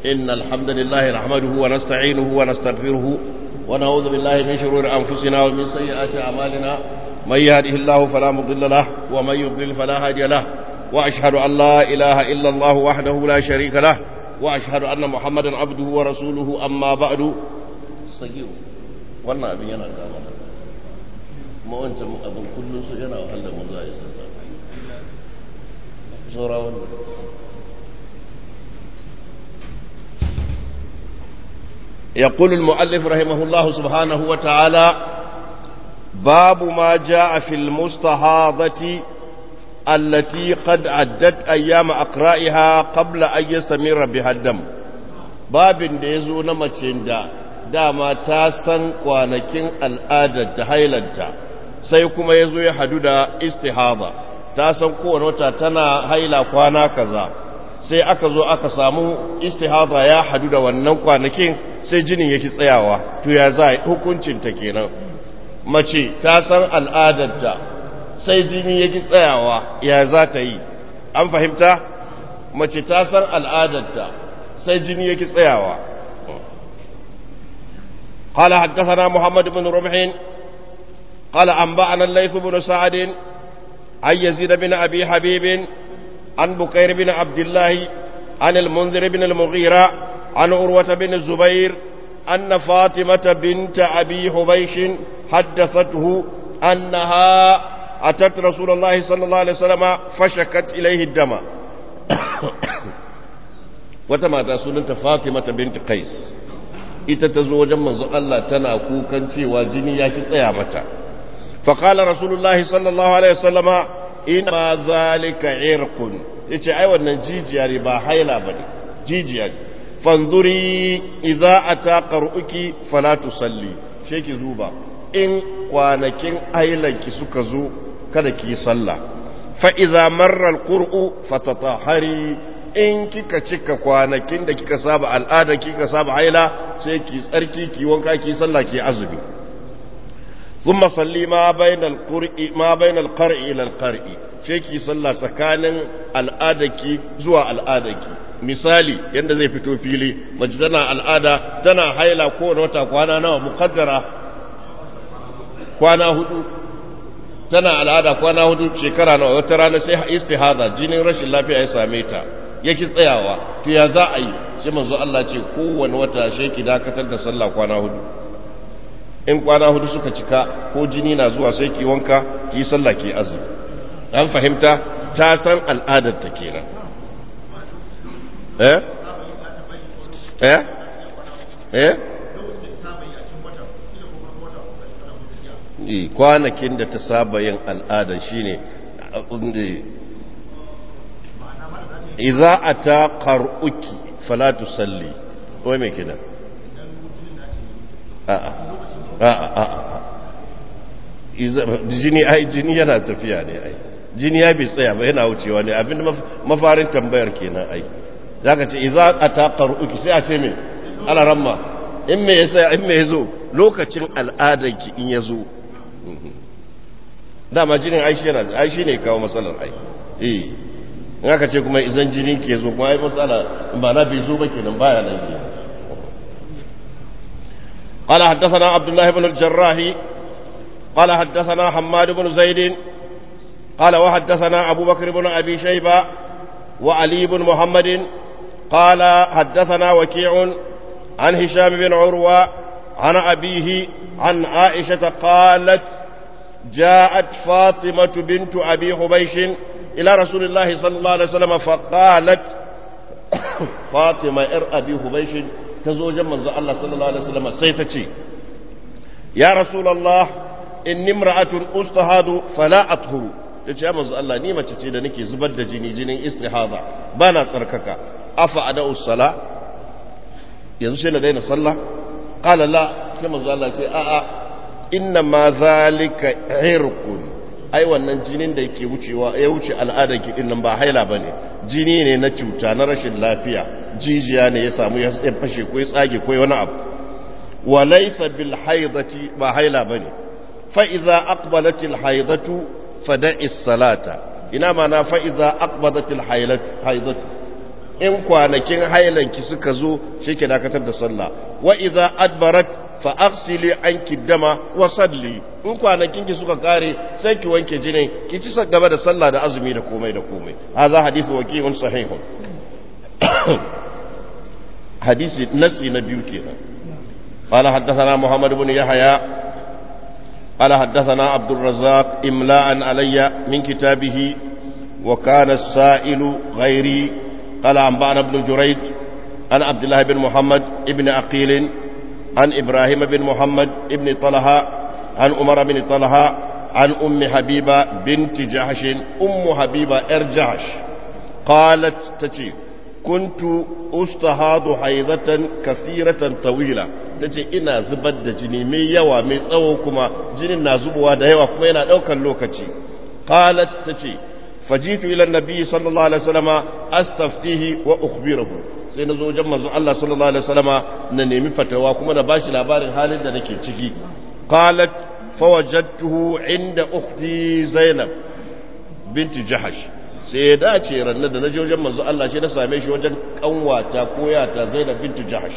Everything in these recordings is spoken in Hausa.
إن الحمد لله نحمده ونستعينه ونستغفره ونعوذ بالله من شرور أنفسنا ومن سيئات أعمالنا من يهده الله فلا مضل له ومن يضلل فلا هادي له وأشهد أن لا إله إلا الله وحده لا شريك له وأشهد أن محمدا عبده ورسوله أما بعد صغير wannan abin yana kama kuma wancan abin kullum su yana wahala mu za a yi sallah saura wannan يقول المؤلف رحمه الله سبحانه وتعالى باب ما جاء في المستحاضة التي قد عدت أيام أقرائها قبل أن يستمر بها الدم باب ديزو نمتين dama ta san kwanakin al'adarta hailanta sai kuma ya zo ya hadu da istihada ta san kowane wata tana haila kwana kaza sai aka zo aka samu istihada ya hadu da wannan kwanakin sai jinin yake tsayawa to ya za hukuncinta kenan mace ta san al'adarta sai jini yake tsayawa ya za ta yi an fahimta mace ta san al'adarta sai jini yake tsayawa قال حدثنا محمد بن رمح قال أنبأنا الليث بن سعد عن يزيد بن أبي حبيب عن بكير بن عبد الله عن المنذر بن المغيرة عن عروة بن الزبير أن فاطمة بنت أبي حبيش حدثته أنها أتت رسول الله صلى الله عليه وسلم فشكت إليه الدم وتما تسولنت فاطمة بنت قيس ita ta zo wajen manzon Allah tana kukan cewa jini ya ki tsaya mata fa qala rasulullahi sallallahu alaihi wasallama inma zalika irqun yace ai wannan jijiya ne ba haila bane jijiya ce fanzuri idza ata qaruki fala tusalli sheki zuba in kwanakin hailanki suka zo kada ki sallah fa idza marra alqur'u fatatahari in kika cika kwanakin da kika saba al'ada kika saba haila sai ki tsarki ki wanka ki sallah ki azumi thumma salli ma bainal qar'i ila al-qar'i sai ki sallah tsakanin al'adaki zuwa al'adaki misali yanda zai fito fili mace tana al'ada tana haila ko wata kwana nawa muqaddara kwana hudu tana al'ada kwana hudu shekara nawa wata rana sai istihada jinin rashin lafiya ya same ta yake tsayawa to ya za a yi shi manzo Allah ce kowane wata sheki dakatar da sallah kwana hudu in kwana hudu suka cika ko jini na zuwa sai ki wanka ki sallah ki azumi an fahimta ta san al'adar ta kenan kwanakin da ta saba yin al'ada shine idza ata qar'uki fala tusalli wai me kida jini yana tafiya ne ai jini ya bi tsaya ba yana wucewa ne abin mafarin tambayar kenan ai zaka ce idza ata qar'uki sai a ce me ala ramma in me yasa in me yazo lokacin al'adarki in yazo dama jinin ai shine kawo matsalar ai in aka ce kuma izan jinin ke zo kuma ai matsala ba na bai zo ba kenan baya nan ke قال حدثنا عبد الله بن الجراح قال حدثنا حماد بن زيد قال وحدثنا أبو بكر بن أبي شيبة وعلي بن محمد قال حدثنا وكيع عن هشام بن عروة عن أبيه عن عائشة قالت جاءت فاطمة بنت أبي حبيش إلى رسول الله صلى الله عليه وسلم فقالت فاطمة أبي حبيش تزوج من الله صلى الله عليه وسلم سيتتي يا رسول الله إني امرأة أستهاد فلا أطهر yace ya manzo Allah ni mace ce da nake zubar da jinin istihada bana tsarkaka afa ada'u sala yanzu sai na daina sallah qala la sai manzo Allah ce a a inna ma zalika irqun ai wannan jinin da yake wucewa ya wuce al'adar ki din nan ba haila bane jini ne na cuta na rashin lafiya jijiya ne ya samu ya fashe ko ya tsage ko wani abu wa laysa bil haidati ba haila bane fa idza aqbalatil haidatu fada'i salata ina mana fa idza aqbadatil haidatu in kwanakin hailanki suka zo shi ke dakatar da sallah wa idza adbarat fa aghsili anki dama wa salli in kwanakinki suka kare sai ki wanke jinin ki ci gaba da sallah da azumi da komai da komai hadha hadithu waqi'un sahihun hadisi nasi na biyu kenan قال حدثنا محمد بن يحيى قال حدثنا عبد الرزاق إملاء علي من كتابه وكان السائل غيري قال أنبأنا ابن جريج عن عبد الله بن محمد ابن عقيل عن إبراهيم بن محمد ابن طلحة عن عمر بن طلحة عن أم حبيبة بنت جحش أم حبيبة إرجعش قالت تتي كنت أستهاض حيضة كثيرة طويلة tace ina zubar da jini mai yawa mai tsawo kuma jinin na zubowa da yawa kuma yana daukar lokaci qalat tace fajitu ila annabi sallallahu alaihi wasallama astaftihi wa ukhbiruhu sai nazo wajen manzo Allah sallallahu alaihi wasallama na nemi fatawa kuma na bashi labarin halin da nake ciki qalat fawajadtuhu inda ukhti zainab binti jahash sai ya dace ranar da naje wajen manzo Allah sai na same shi wajen kanwata koyata zainab binti jahash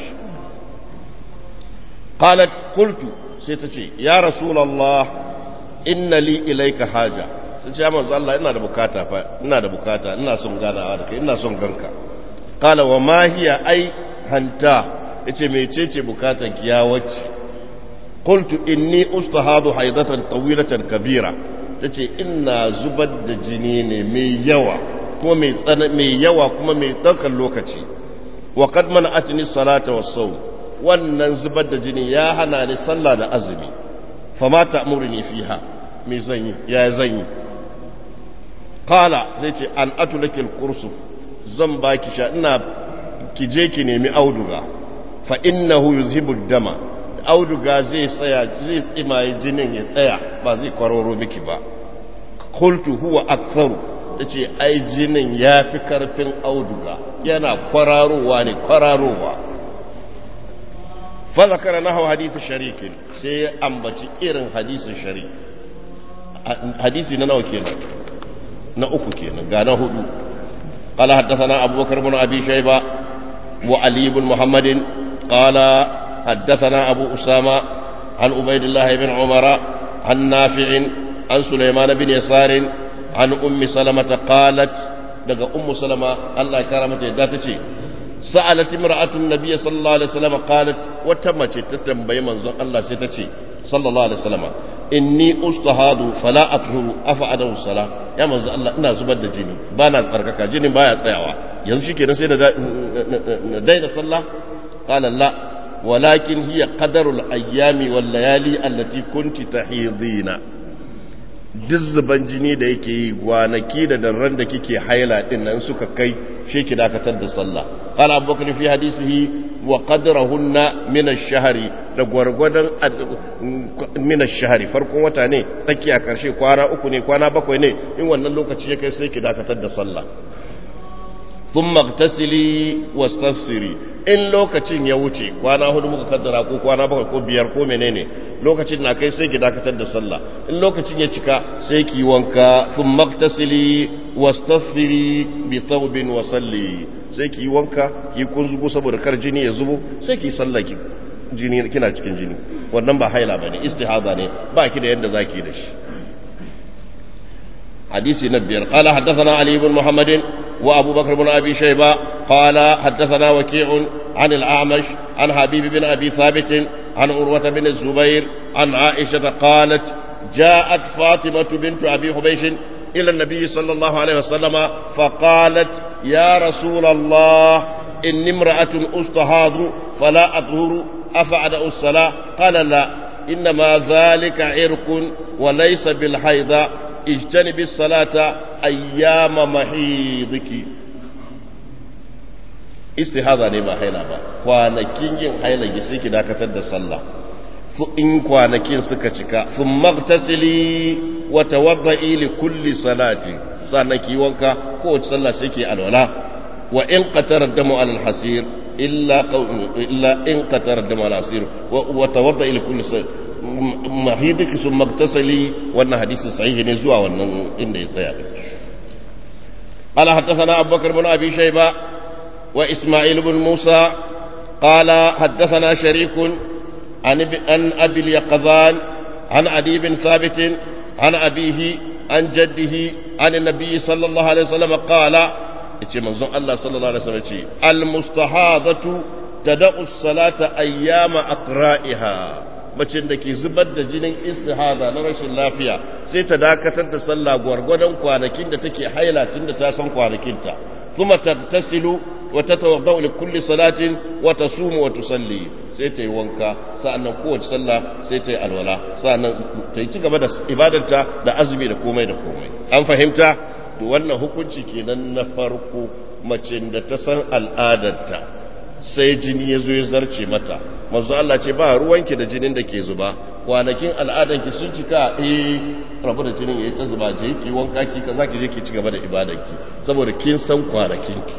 قالت قلت سيتشي يا رسول الله إن لي إليك حاجة سيتشي يا منزل الله إنا دا بكاتا إنا سن غانا عادك إنا سن غنكا قال وما هي أي هنتا إتشي ميتشي بكاتا كياوت قلت إني أستهاض حيضة طويلة كبيرة تشي إنا زبد جنين مي يوا كما مي يوا كما مي دوكا لوكتي وقد منعتني الصلاة والصوم wannan zubar da jini ya hana ni sallah da azumi fa ma ta'muruni fiha me zan yi ya zan yi qala zai ce an atulakil kursuf zan baki sha ina ki je ki nemi auduga fa innahu yuzhibu dama auduga zai tsaya zai tsimaye jinin ya tsaya ba zai kwararo miki ba qultu huwa aktharu tace ai jinin yafi karfin auduga yana kwararowa ne kwararowa فذكر نحو حديث شريك سي أنبتي إرن حديث شريك حديثي ننو كينا نأكو كينا قانا هدو قال حدثنا أبو بكر بن أبي شيبة وعلي بن محمد قال حدثنا أبو أسامة عن عبيد الله بن عمر عن نافع عن سليمان بن يسار عن أم سلمة قالت لقى أم سلمة الله كرمته ذاتي سألت امرأة النبي صلى الله عليه وسلم قالت وتمت تتنبي منظر الله ستتي صلى الله عليه وسلم إني أستهاد فلا أطهر أفعده الصلاة يا منظر الله إنا زبد جيني بانا سركك جيني بايا سيوا ينشي كي نسينا دين صلى قال لا ولكن هي قدر الأيام والليالي التي كنت تحيضين dizzuban jini da yake yi gwanaki da darren da kike haila din nan suka kai shi ki dakatar da sallah qala abubakar fi hadisihi wa qadrahunna min ash-shahri da gwargwadon min ash-shahri farkon wata ne tsakiya karshe kwana uku ne kwana bakwai ne in wannan lokaci ya kai sai ki dakatar da sallah thumma ightasili wastafsiri in lokacin ya wuce kwana hudu muka kaddara ko kwana bakwai ko biyar ko menene lokacin na kai sai ki dakatar da sallah in lokacin ya cika sai ki wanka thumma ightasili wastafsiri bi thawbin wa salli sai ki wanka ki kunzugo saboda kar jini ya zubo sai ki sallah ki jini kina cikin jini wannan ba haila bane istihada ne ba ki da yadda zaki da shi hadisi na biyar qala hadathana ali ibn muhammadin وأبو بكر بن أبي شيبة قال حدثنا وكيع عن الأعمش عن حبيب بن أبي ثابت عن عروة بن الزبير عن عائشة قالت جاءت فاطمة بنت أبي حبيش إلى النبي صلى الله عليه وسلم فقالت يا رسول الله إني امرأة أستهاض فلا أطهر أفعدأ الصلاة قال لا إنما ذلك عرق وليس بالحيض اجتنب الصلاة أيام محيضك استهاضة نما حيلا با kwanakin yin haila ki sai ki dakatar da sallah in kwanakin suka cika thumma ightasili wa tawadda'i li kulli salati sannan ki wanka ko wace sallah sai ki alwala wa in qatara damu ala al-hasir illa in qatara damu ala al-hasir wa tawadda'i li kulli salati mahidiki sun magtasali wannan hadisin sahihi ne zuwa wannan inda ya tsaya ala haddathana abubakar bin abi shayba وإسماعيل بن موسى قال حدثنا شريك عن أبي اليقظان عن عدي بن ثابت عن أبيه عن جده عن النبي صلى الله عليه وسلم قال الله صلى الله عليه وسلم المستحاضة تدع الصلاة أيام أقرائها macin da ke zubar da jinin istihada na rashin lafiya sai ta dakatar da sallah gwargwadon kwanakin da take haila tun da ta san kwanakinta kuma tagtasilu wa tatawaddau li kulli salatin wa tasumu wa tusalli sai ta yi wanka sa'annan kowace sallah sai ta yi alwala sa'annan ta yi cigaba da ibadarta da azumi da komai da komai an fahimta to wannan hukunci kenan na farko macin da ta san al'adarta sai jini ya zo ya zarce mata manzo Allah ce ba ruwanki da jinin da ke zuba kwanakin al'adanki sun cika rabu da jinin yayi ta zuba je ki wanka ki kaza ki je ki cigaba da ibadarki saboda kin san kwanakinki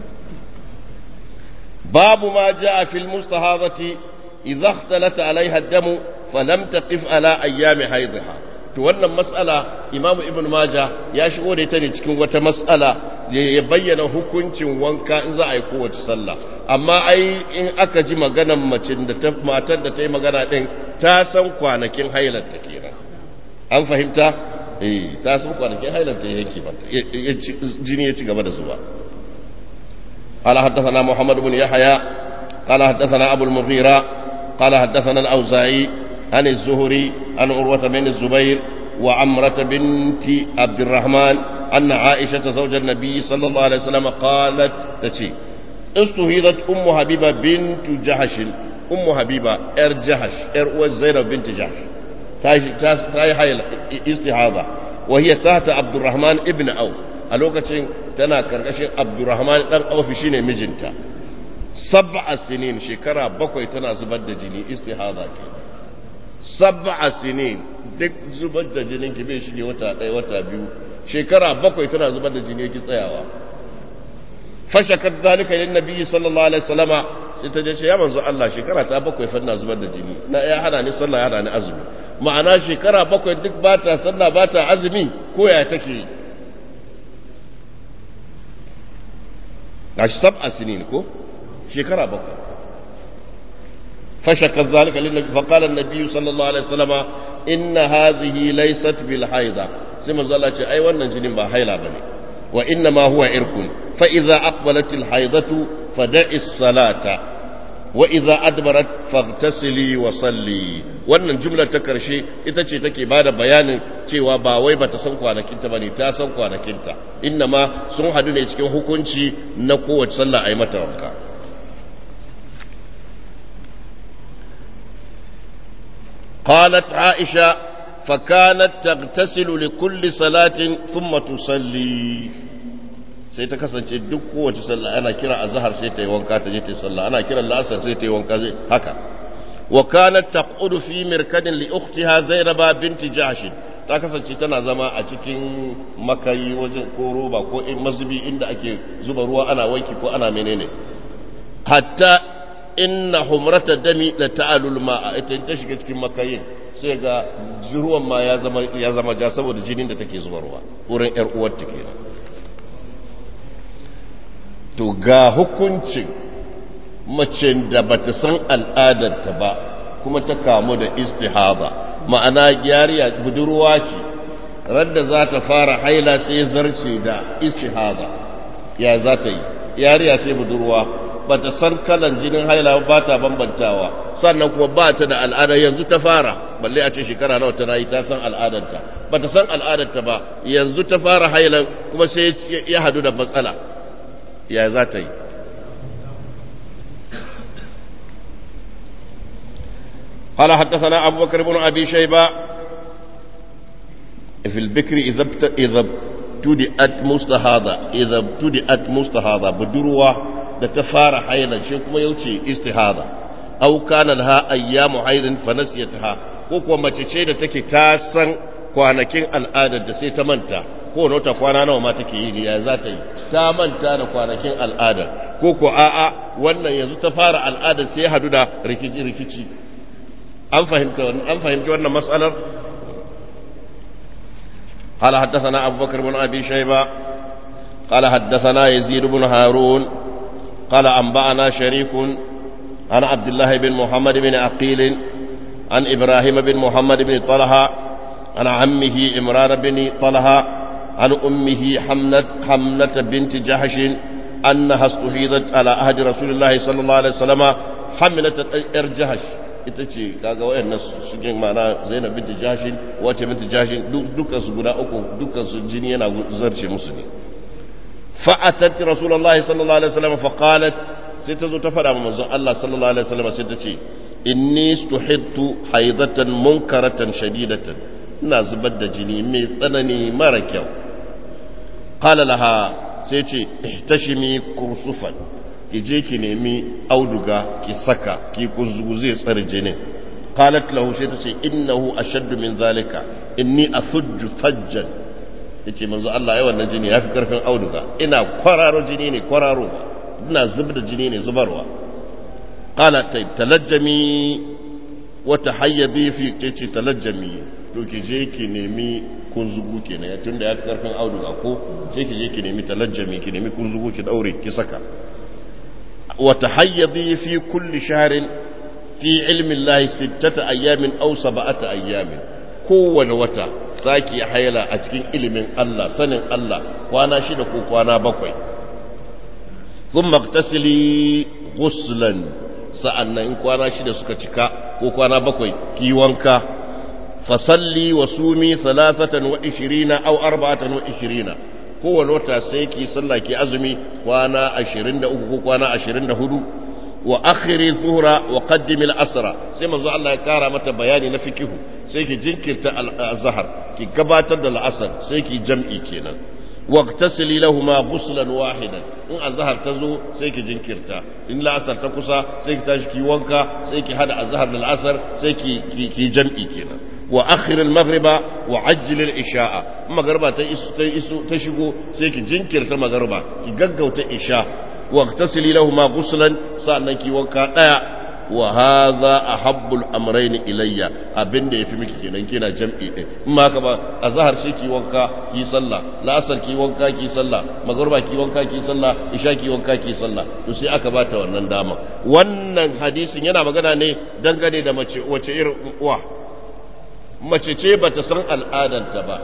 babu ma jaa fil mustahadati idha ikhtalata alaiha ad-damu falam taqif ala ayyami haidha to wannan mas'ala imamu ibn maja ya shigo da ita ne cikin wata mas'ala ya bayyana hukuncin wanka in za a yi kowace sallah amma ai in aka ji maganan macin da ta matar da ta yi magana din ta san kwanakin hailarta kenan an fahimta ta san kwanakin hailarta yake mata jini ya ci gaba da zuwa قال حدثنا محمد بن يحيى قال حدثنا أبو المغيرة قال حدثنا الأوزاعي عن الزهري عن عروة بن الزبير وعمرة بنت عبد الرحمن أن عائشة زوج النبي صلى الله عليه وسلم قالت تشي استهيضت أم حبيبة بنت جحش أم حبيبة إر جحش إر زينب بنت جحش تاي حيل استحاضة وهي تحت عبد الرحمن ابن أوف الوقت تنا كركشين عبد الرحمن ابن أوف شيني مجنتا 7 سنين شكرا بكوي تنا زبد جني استحاضة كي 7 سنين duk zubar da jinin ki bai shige wata ɗaya wata biyu shekara 7 tana zubar da jini ki tsayawa fashakar zalika lin nabiyyi sallallahu alaihi wasallama sai ta je ce ya manzo Allah shekara ta 7 fa ina zubar da jini na ya hana ni sallah ya hana ni azumi ma'ana shekara 7 duk ba ta sallah ba ta azumi ko ya take gashi 7 sinin ko shekara 7 فشكت ذلك للنبي فقال النبي صلى الله عليه وسلم إن هذه ليست بالحيضة سيما زالة أي وانا جنين با حيلا بني وإنما هو إرك فإذا أقبلت الحيضة فدع الصلاة وإذا أدبرت فاغتسلي وصلي wannan jumlar ta karshe ita ce take bada bayanin cewa ba wai bata san kwanakinta bane ta san kwanakinta innama sun hadu ne cikin hukunci na kowace sallah ayi mata wanka قالت عائشة فكانت تغتسل لكل صلاة ثم تصلي sai ta kasance duk kowace sallah ana kira azhar sai ta yi wanka ta je ta yi sallah ana kira al'asr sai ta yi wanka zai haka wa kanat taqudu fi mirkadin li ukhtiha zainaba binti jahsh ta kasance tana zama a cikin makayi wajen ko roba ko in mazubi inda ake zuba ruwa ana wanki ko ana menene hatta inna humrata dami la ta'alul ma'a ita ta shiga cikin makayin sai ga ruwan ma ya zama ja saboda jinin da take zubarwa wurin yar uwarta kenan to ga hukuncin mace da bata san al'adarta ba kuma ta kamu da istihaba ma'ana yariya budurwa ce radda za ta fara haila sai zarce da istihaba ya za ta yi yariya ce budurwa ba ta san kalan jinin haila ba ta bambantawa sannan kuma ba ta da al'ada yanzu ta fara balle a ce shekara nawa tana yi ta san al'adarta ba ta san al'adarta ba yanzu ta fara haila kuma sai ya hadu da matsala ya za ta yi قال حدثنا أبو بكر بن أبي شيبة في البكر إذا ابتدأت مستهاضة بدروة da ta fara hailan shi kuma ya wuce istihada aw kana laha ayyamu haidin fa nasiyataha ko kuwa mace ce da take ta san kwanakin al'adar da sai ta manta ko nota kwana nawa ma take yi ya za ta yi ta manta da kwanakin al'adar ko ko a'a wannan yanzu ta fara al'adar sai hadu da rikici an fahimci wannan mas'alar قال حدثنا أبو بكر بن أبي شيبة قال حدثنا يزيد بن هارون قال أنبأنا شريك عن عبد الله بن محمد بن عقيل عن إبراهيم بن محمد بن طلحة عن عمه إمران بن طلحة عن أمه حمنة بنت جحش أنها استحيضت على عهد رسول الله صلى الله عليه وسلم. حملة الجحش ita ce kaga wayannan su jin mana Zainab binti Jashin wace binti Jashin dukkan su guda uku dukkan su jini yana zarce musu ne. Fa'atat Rasulullahi sallallahu alaihi wasallam fa qalat, sai ta zo ta fada wa manzon Allah sallallahu alaihi wasallam sai ta ce inni stuhidtu haidatan munkaratan shadidatan, ina zubar da jini mai tsanani mara kyau. Qala laha, sai ce ihtashimi kursufan, ki je ki nemi auduga ki saka ki kunzugu zai tsare jinin. Qalat lahu, sai ta ce innahu ashaddu min zalika inni asujju fajjan, yace manzo Allah ai wannan jini yafi karfin auduga, ina kwararo jini ne kwararo, ina zubda jini ne zubarwa. Qala talajjami wa tahayyadi fi, tace talajjami to ki je ki nemi kunzugu kenan tunda yafi karfin auduga ko sai ki je ki nemi talajjami, ki nemi kunzugu ki daure ki saka. وتحيضي في كل شهر في علم الله 6 أيام أو 7 أيام. kowane wata saki haila a cikin ilimin Allah, sanin Allah, kwana 6 ko kwana 7. thumma ightasili ghuslan, sa'annan in kwana 6 suka cika ko kwana 7 ki wanka. fasalli wa sumi 23 aw 24, kowane wata sai ki sallah ki azumi kwana 23 ko kwana 24. wa akhiri dhuhra wa qaddimi al-asra, sai manzo Allah ya kara mata bayani na fikihu, sai ki jinkirta al-azhar ki gabatar da al-asr, sai ki jam'i kenan. waqtasili lahumu ghuslan wahidan, in azhar ta zo sai ki jinkirta, in al-asr ta kusa sai ki tashi ki wanka, sai ki hada azhar da al-asr, sai ki jam'i kenan. wa akhir al-maghriba wa ajjil al-isha'a, magriba ta shigo sai ki jinkirta magriba ki gaggauta isha. waqtasili lahumu ghuslan, sa'annan ki wanka daya. wa hadha ahabbul amrayn ilayya, abinda yafi miki kenan kina jam'i din. in ma ka ba azhar sai ki wanka ki sallah, la'asar ki wanka ki sallah, magriba ki wanka ki sallah, isha ki wanka ki sallah, to sai aka bata wannan dama. wannan hadisin yana magana ne dangane da mace wace irin uwa, mace ce ba ta san al'adanta ba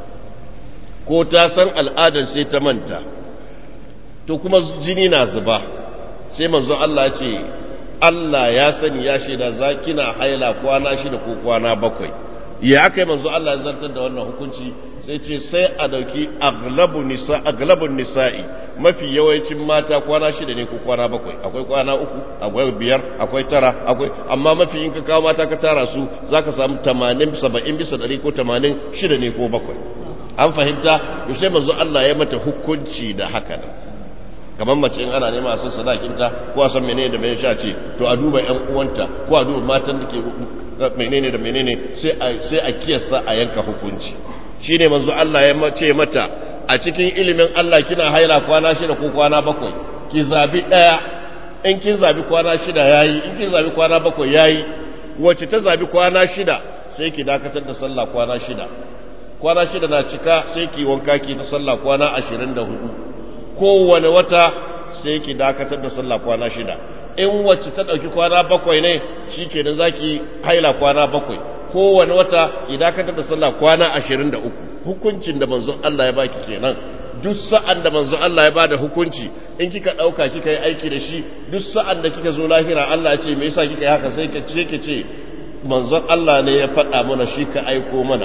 ko ta san al'adar sai ta manta, to kuma jini na zuba, sai manzo Allah ya ce Allah ya sani ya shaida za kina haila kwana 6 ko kwana 7. ya aka yi manzo Allah ya zartar da wannan hukunci, sai ce sai a dauki aglabun nisa'i, mafi yawancin mata kwana 6 ne ko kwana 7, akwai kwana 3, akwai 5, akwai 9, akwai, amma mafi in ka kawo mata ka tara su zaka samu 80 70 bisa 100 ko 80 6 ne ko 7. an fahimta? to sai manzo Allah ya mata hukunci da haka nan. kamar mace in ana nema a san sadakinta ko a san menene da menene sha ce to a duba ƴan uwanta ko a duba matan da ke menene da menene sai a kiyasta a yanka hukunci. shine manzo Allah ya ce mata a cikin ilimin Allah kina haila kwana 6 ko kwana 7, ki zabi daya. in kin zabi kwana 6 yayi, in kin zabi kwana 7 yayi. wacce ta zabi kwana 6 sai ki dakatar da sallah kwana 6. kwana 6 na cika sai ki wanka ki ta sallah kwana 24. kowane wata sai ki dakatar da sallah kwana 6. in wacce ta dauki kwana 7 ne shikenan zaki haila kwana 7. kowane wata ki dakatar da sallah kwana 23. hukuncin da manzon Allah ya baki kenan. duk sa'an da manzon Allah ya bada hukunci in kika dauka kika yi aiki da shi, duk sa'an da kika zo lahira Allah ya ce me yasa kika yi haka, sai ka ce manzon Allah ne ya faɗa mana shi ka aiko mana.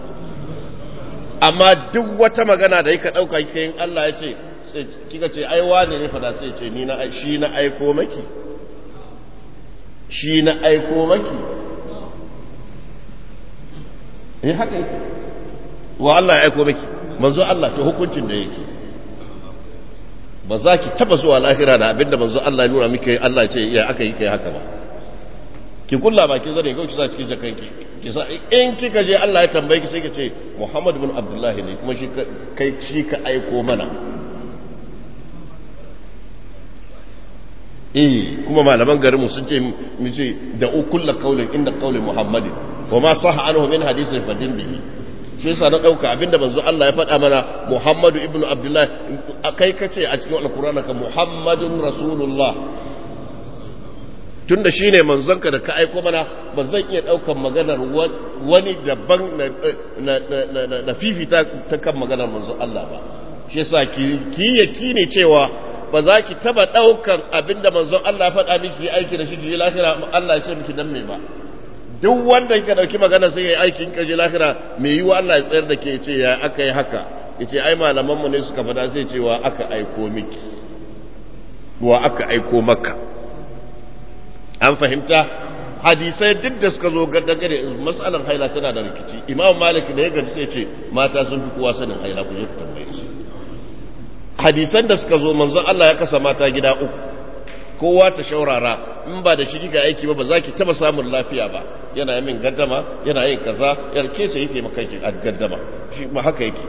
amma duk wata magana da kika dauka kika yin Allah ya ce kika ce ai wane ne fada, sai ce shi na aiko maki, shi na aiko maki. haka yake, wa Allah ya aiko maki manzo Allah, to hukuncin da yake ba za ki taba zuwa lahira da abinda manzo Allah ya nuna miki Allah ya ce ya aka yi kai haka ba. ki kulla ba ki zane ki sa cikin jakanki ki sa, in kika je Allah ya tambaye ki sai ki ce Muhammad ibn Abdullah ne kuma shi ka aiko mana. kuma malaman garinmu sun ce mu ce da kullu qaulin inda qauli Muhammadin wa ma sahha anhu min hadithin fadin bihi. shi yasa na dauka abinda manzo Allah ya faɗa mana Muhammadu ibnu Abdullah kai kace a cikin alqur'ani ka Muhammadun Rasulullah tunda shine manzonka da ka aiko mana ba zan iya daukan maganar wani daban na fifita ta kan maganar manzo Allah ba shi yasa ki yakine cewa ba za ki taba daukan abinda manzon Allah ya faɗa miki aiki da shi ki lahira Allah ya ce miki dan me ba duk wanda ka dauki magana sai yayi aikin kaje lahira me yiwa Allah ya tsayar da ke ce ya aka yi haka yace ai malaman mu ne suka faɗa sai cewa aka aiko miki wa aka aiko maka an fahimta hadisai duk da suka zo dangane mas'alar haila tana da rikici Imam Malik da ya gaji sai ce mata sun fi kowa sanin haila ku je ku tambaye su hadisan da suka zo manzon Allah ya kasa mata gida uku kowa ta shaurara in ba da shi kika aiki ba za ki taba samun lafiya ba yana yin min gaddama yana yin kaza yarke sai yake maka ki gaddama shi ba haka yake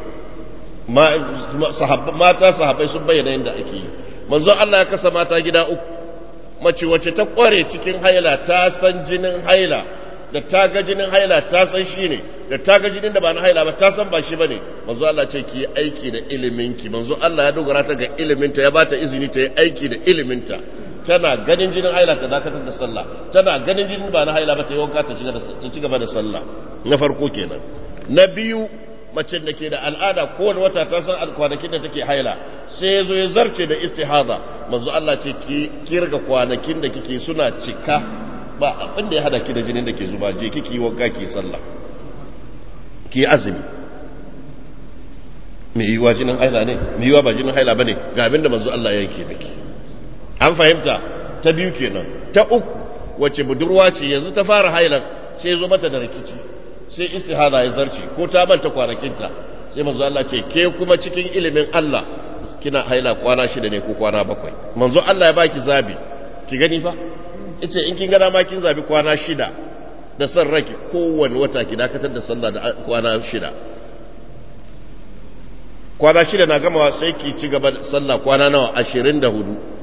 mata sahabbai sun bayyana yadda ake yi manzo Allah ya kasa mata gida uku mace wacce ta kware cikin haila ta san jinin haila da ta ga jinin haila ta san shi ne da ta ga jinin da ba na haila ba ta san ba shi bane manzo Allah ce ki aiki da iliminki manzo Allah ya dogara ta ga iliminta ya bata izini ta yi aiki da iliminta tana ganin jinin haila ta dakatar da sallah tana ganin jinin ba na haila ba ta yi wanka ta ci gaba da sallah na farko kenan na biyu mace da ke da al'ada kowane wata ta san kwanakin da take haila sai ya zo ya zarce da istihada manzo Allah ce ki kirga kwanakin da kike suna cika ba abin da ya hada ki da jinin da ke zuba je kike yi wanka ki sallah ki azumi me yiwa jinin haila ne me yiwa ba jinin haila bane ga abin da manzo Allah ya yake miki an fahimta ta biyu kenan ta uku wace budurwa ce yanzu ta fara hailan sai zo mata da rikici sai istihada ya zarce ko ta manta kwanakinta sai manzo Allah ce ke kuma cikin ilimin Allah kina haila kwana 6 ne ko kwana 7 manzo Allah ya baki zabi ki gani fa yace in kin ga dama kin zabi kwana 6 da san raki kowanne wata ki dakatar da sallah da kwana 6 kwana 6 na gama sai ki ci gaba da sallah kwana nawa 24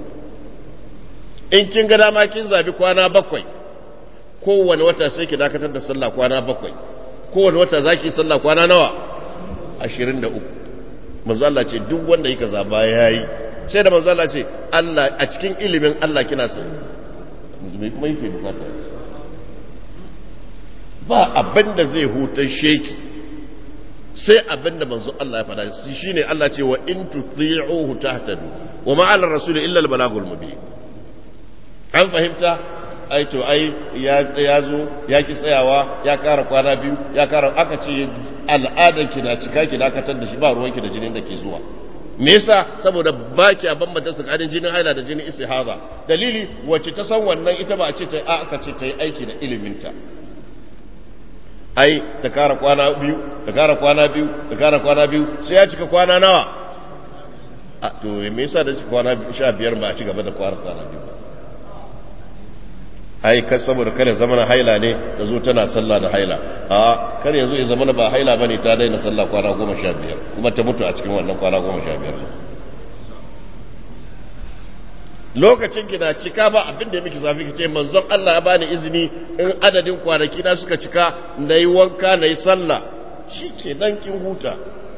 in kin ga dama kin zabi kwana 7 kowanne wata sai ki dakatar da sallah kwana 7 kowanne wata zaki sallah kwana nawa 23 manzo Allah ce duk wanda yake zaba yayi sai da manzo Allah ce Allah a cikin ilimin Allah kina sai me kuma yake bukata ba abinda zai hutar sheki sai abinda manzo Allah ya faɗa shine Allah ce wa in tuti'uhu tahtadu wa ma 'ala ar-rasul illa al-balagul mubin an fahimta ai to ai ya zo ya ki tsayawa ya kara kwana biyu ya kara aka ce al'adar ki na cika ki dakatar da shi ba ruwanki da jinin da ke zuwa me yasa saboda baki a bambanta tsakanin jinin haila da jinin istihada dalili wacce ta san wannan ita ba a ce aka ce ta yi aiki da iliminta ai ta kara kwana biyu ta kara kwana biyu ta kara kwana biyu sai ya cika kwana nawa a to me yasa da cika kwana 15 ba a ci gaba da kwana biyu ai kar saboda kada zamana haila ne ta zo tana sallah da haila a kar yanzu ya zamana ba haila bane ta daina sallah kwana 15 kuma ta mutu a cikin wannan kwana 15 lokacin ki na cika ba abin da miki zafi kice manzon Allah ya bani izini in adadin kwanaki na suka cika nayi wanka nayi sallah shike dan kin huta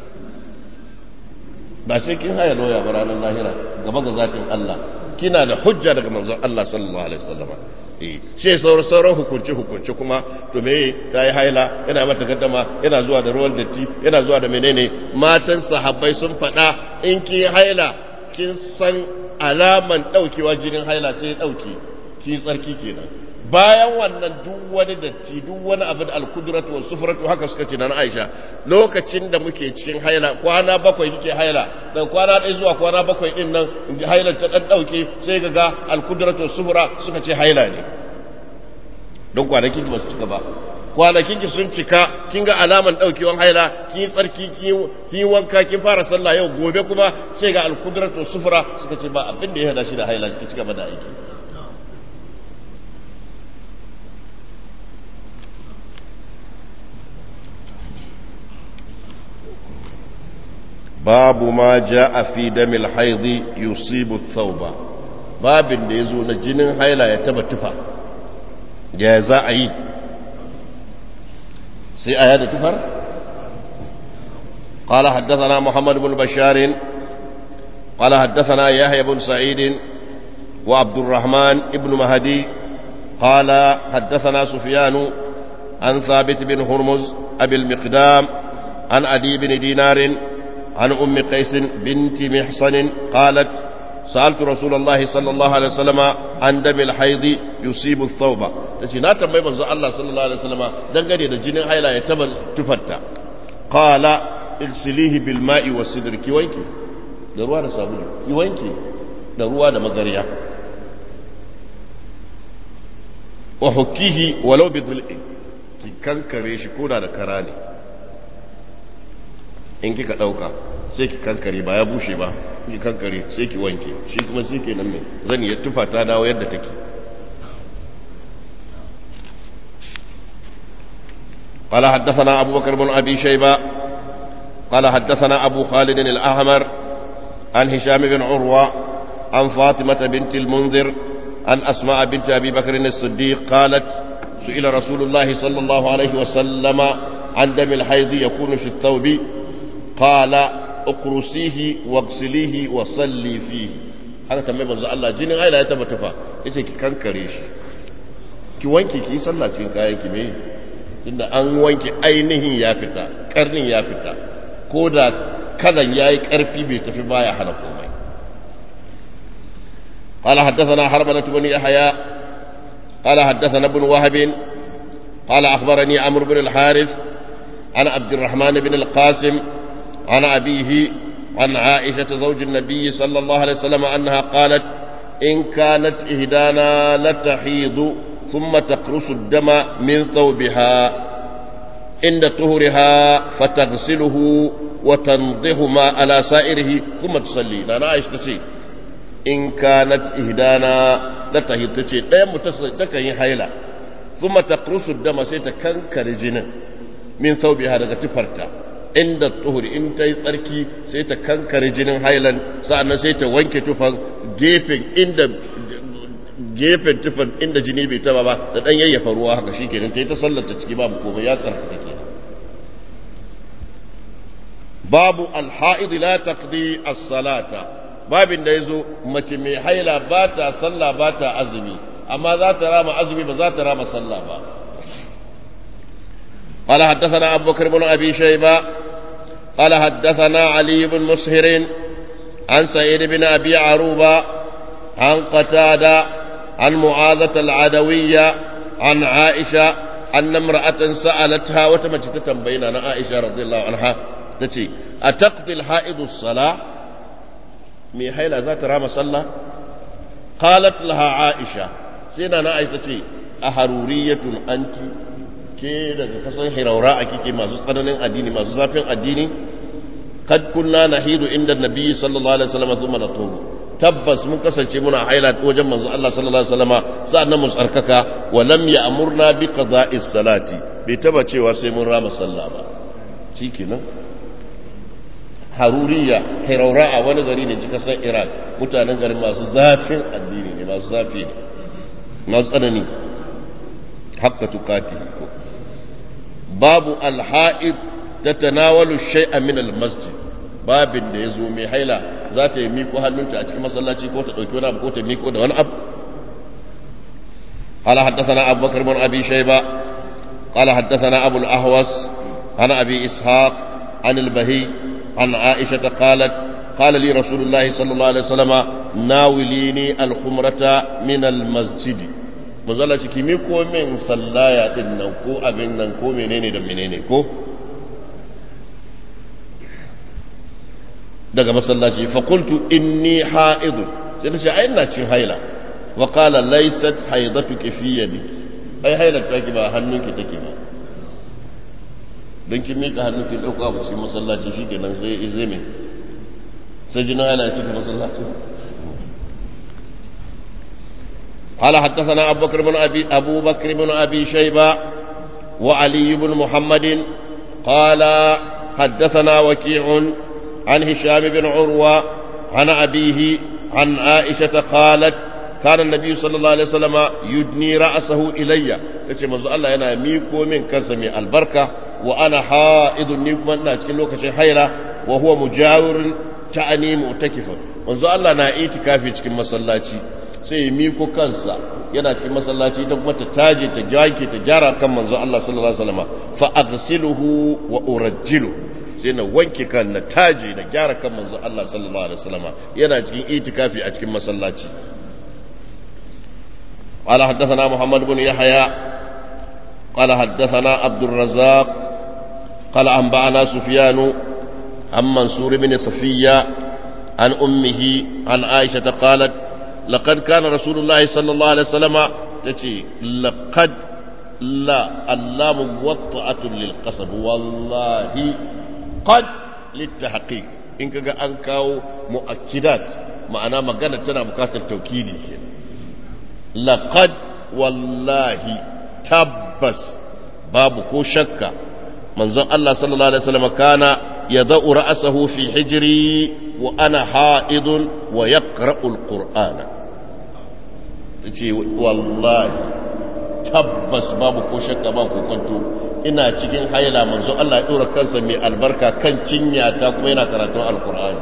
ba sai kin haya loya ba ranar lahira gaba ga zatin Allah kina da hujja daga manzon Allah sallallahu alaihi wasallam ce sauran hukunci kuma to me ta yi haila yana mata gaddama yana zuwa da ruwan datti yana zuwa da menene matan sahabbai sun faɗa in ki haila kin san alaman daukewa jinin haila sai ya dauke ki tsarki kenan bayan wannan duk wani datti duk wani abu da al-kudratu was sufratu haka suka ce na Aisha lokacin da muke cikin haila kwana 7 kike haila da kwana 1 zuwa kwana 7 din nan haila ta dan dauke sai ga al-kudratu was sufra suka ce haila ne don kwanakin ki ba su cika ba kwanakin ki sun cika kin ga alaman daukewan haila kin tsarki kin wanka kin fara sallah yau gobe kuma sai ga al-kudratu was sufra suka ce ba abin da ya hada shi da haila ki cika ba da aiki babu ma ja'a fi damil haidi yusibu thawba babin da yazo na jinin haila ya taba tufa ya za a yi sai aya da tufar قال حدثنا محمد بن بشار قال حدثنا يحيى بن سعيد وعبد الرحمن بن مهدي قال حدثنا سفيان عن ثابت بن هرمز أبي المقدام عن عدي بن دينار عن أم قيس بنت محصن قالت سألت رسول الله صلى الله عليه وسلم عن دم الحيض يصيب الثوب تشي نا تنبي منزو الله صلى الله عليه وسلم دنگane da jinin haila ya taba tufarta qala igsilihi bil ma'i was sidr ki wanki da ruwa da sabulu ki wanki da ruwa da magariya wa hukkihi walau bi dhil'i ki kankare shi koda da kara ne in kika dauka sai ki kankare ba ya bushe ba ki kankare sai ki wanke shi kuma sai ke nan mai zani ya tufa ta dawo yadda take قال حدثنا أبو بكر بن أبي شيبة قال حدثنا أبو خالد الأحمر عن هشام بن عروة عن فاطمة بنت المنذر عن أسماء بنت أبي بكر الصديق قالت سئل رسول الله صلى الله عليه وسلم عن دم الحيض يكون في الثوب قال اقرسيه واغسليه وصلي فيه haka tambaye manzo Allah jinin haila ya tabbata fa yace ki kankare shi ki wanke ki sallah cikin kayan ki me tunda an wanke ainihin ya fita karnin ya fita koda kalan yayi karfi bai tafi baya hana komai قال حدثنا حرملة بن يحيى قال حدثنا ابن وهب قال أخبرني عمرو بن الحارث عن عبد الرحمن بن القاسم عن أبيه عن عائشة زوج النبي صلى الله عليه وسلم أنها قالت إن كانت إهدانا لتحيض ثم تقرص الدم من ثوبها عند طهرها فتغسله وتنضح ما على سائره ثم تصلي أنا عائشة تسي إن كانت إهدانا لتحيض تسي تكن حيلة ثم تقرص الدم سيتكنكر جنن من ثوبها daga tufarta inda tuhuri in ta yi tsarki sai ta kankare jinin hailan sa'annan sai ta wanke tufan gefen tufan inda jini bai taba ba da dan yayyafa ruwa haka shikenan ta yi ta sallata ciki babu komai ya tsarkaka kenan babu al-ha'id la taqdi as-salata babin da yazo mace mai haila ba ta sallah ba ta azumi amma za ta rama azumi ba za ta rama sallah ba قال حدثنا أبو بكر بن أبي شيبة قال حدثنا علي بن مسهر عن سعيد بن أبي عروبة عن قتادة عن معاذة العدوية عن عائشة أن امرأة سألتها وتمجت بيننا عائشة رضي الله عنها تتي أتقضي الحائض الصلاة مي حيلة ذات رام صلى قالت لها عائشة سيدنا عائشة تتي أحرورية أنت ke daga kasan hiraura a kike masu tsananin addini masu zafin addini kad kunna nahidu inda nabi sallallahu alaihi wasallam thumma natubu tabbas mun kasance muna haila wajen manzo Allah sallallahu alaihi wasallam sa'annan mu tsarkaka wa lam ya'murna bi qada'is salati bai taba cewa sai mun rama sallah ba shikenan haruriya hiraura a wani gari ne cikin kasan Iraq mutanen garin masu zafin addini ne masu zafi ne masu tsanani haqqa tuqatihi babu alha'id ta tanawalu shay'an min almasjid babin da yazo mai haila za ta yi miko hannunta a cikin masallaci ko ta dauki wani abu ko ta miko da wani abu qala haddathana Abu Bakr ibn Abi Shayba qala haddathana Abu al-Ahwas ana Abi Ishaq an al-Bahi an Aisha qalat qala li Rasulullah sallallahu alaihi wasallam nawilini al-khumrata min al-masjid mazala ciki mi ko min sallaya din nan ko abin nan ko menene da menene ko daga masallaci fa qultu inni ha'id sai da shi ai ina cin haila wa qala laysat haidatuki fi yadiki ai haila take ba hannunki take ba dan kin mika hannunki dauko abu cikin masallaci shikenan sai me sai jina haila cikin masallaci قال حدثنا أبو بكر بن أبي شيبة وعلي بن محمد قال حدثنا وكيع عن هشام بن عروة عن أبيه عن عائشة قالت كان النبي صلى الله عليه وسلم يدني رأسه إلي تشي منذ الله ينا ميكو من كسمي البركة wa ana haidun ni kuma ina cikin lokacin haila wa huwa mujawirun ta'ani mu'takifan manzo Allah na itikafi cikin masallaci sai ya miko kansa yana cikin masallaci ta kuma ta taje ta gyake ta gyara kan manzo Allah sallallahu alaihi wasallam fa aghsiluhu wa urajjilu sai na wanke kan na taje na gyara kan manzo Allah sallallahu alaihi wasallam yana cikin itikafi a cikin masallaci قال حدثنا محمد بن يحيى قال حدثنا عبد الرزاق قال أنبأنا سفيان عن منصور بن صفية عن أمه عن عائشة قالت لقد كان رسول الله صلى الله عليه وسلم تتي لقد لا اللام موطأة للقصب والله قد للتحقيق إن كان أنكاو مؤكدات معناه مقالة تنا بكاتل توكيدي لقد والله تبس باب كو شك منظر الله صلى الله عليه وسلم كان يضع رأسه في حجري وأنا حائض ويقرأ القرآن والله تبس باب كو شك باب كنت ina cikin haila manzo Allah ya dora kansa mai albarka kan cinya ta kuma yana karatun alqur'ani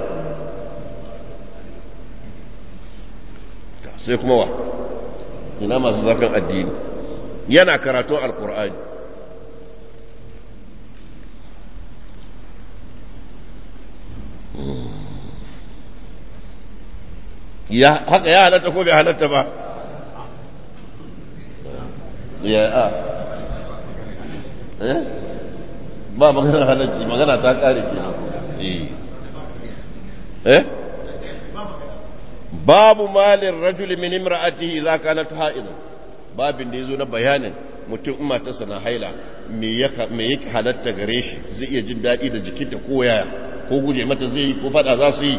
sai kuma wa ina masu zafin addini yana karatun alqur'ani ya haka ya halatta ko bai halatta ba ya ba magana halacci magana ta kare ke babu malin rajuli min imra'atihi idza kanat ha'ida babin da yazo na bayanin mutum in matarsa na haila me ya halatta gare shi zai iya jin dadi da jikinta ko yaya ko guje mata zai yi ko fada za su yi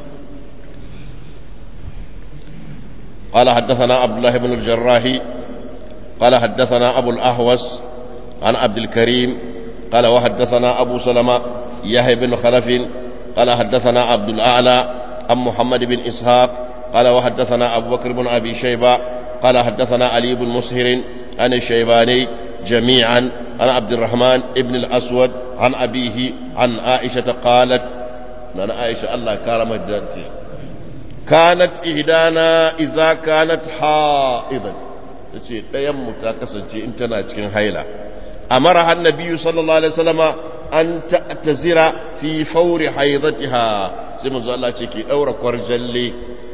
قال حدثنا عبد الله بن الجراح قال حدثنا أبو الأهوس عن عبد الكريم قال وحدثنا أبو سلمة يحيى بن خلف قال حدثنا عبد الأعلى عن محمد بن إسحاق قال وحدثنا أبو بكر بن أبي شيبة قال حدثنا علي بن مسهر عن الشيباني جميعا عن عبد الرحمن بن الأسود عن أبيه عن عائشة قالت أنا عائشة الله كرمت ذاتي كانت إهدانا إذا كانت حائضا تقول لا يمتاكسا انتنا تكين هيلا أمرها النبي صلى الله عليه وسلم أن تعتذر في فور حيضتها زي ما الله تكي أورا كورجلي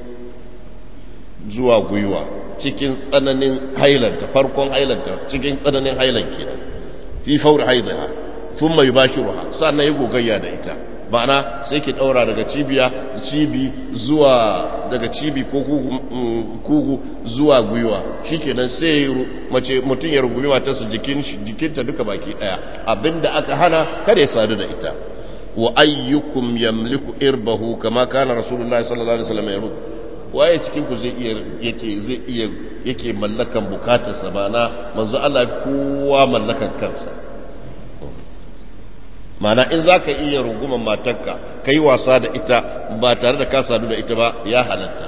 زوا غيوا cikin tsananin hailanta farkon hailanta cikin tsananin hailan kenan fi fauri haidaha thumma yubashiruha sannan ya gogayya da ita ma'ana sai ki daura daga cibi zuwa daga cibi ko kugu zuwa gwiwa shikenan sai mace mutun ya rugumi matarsa jikinta duka baki daya abinda aka hana kada ya sadu da ita wa ayyukum yamliku irbahu kama kana rasulullahi sallallahu alaihi wasallam yarud waye cikin ku zai yake mallakan bukatarsa bana manzo Allah kowa mallakan kansa mana in zaka iya runguman matarka kai wasa da ita ba tare da ka sadu da ita ba ya halatta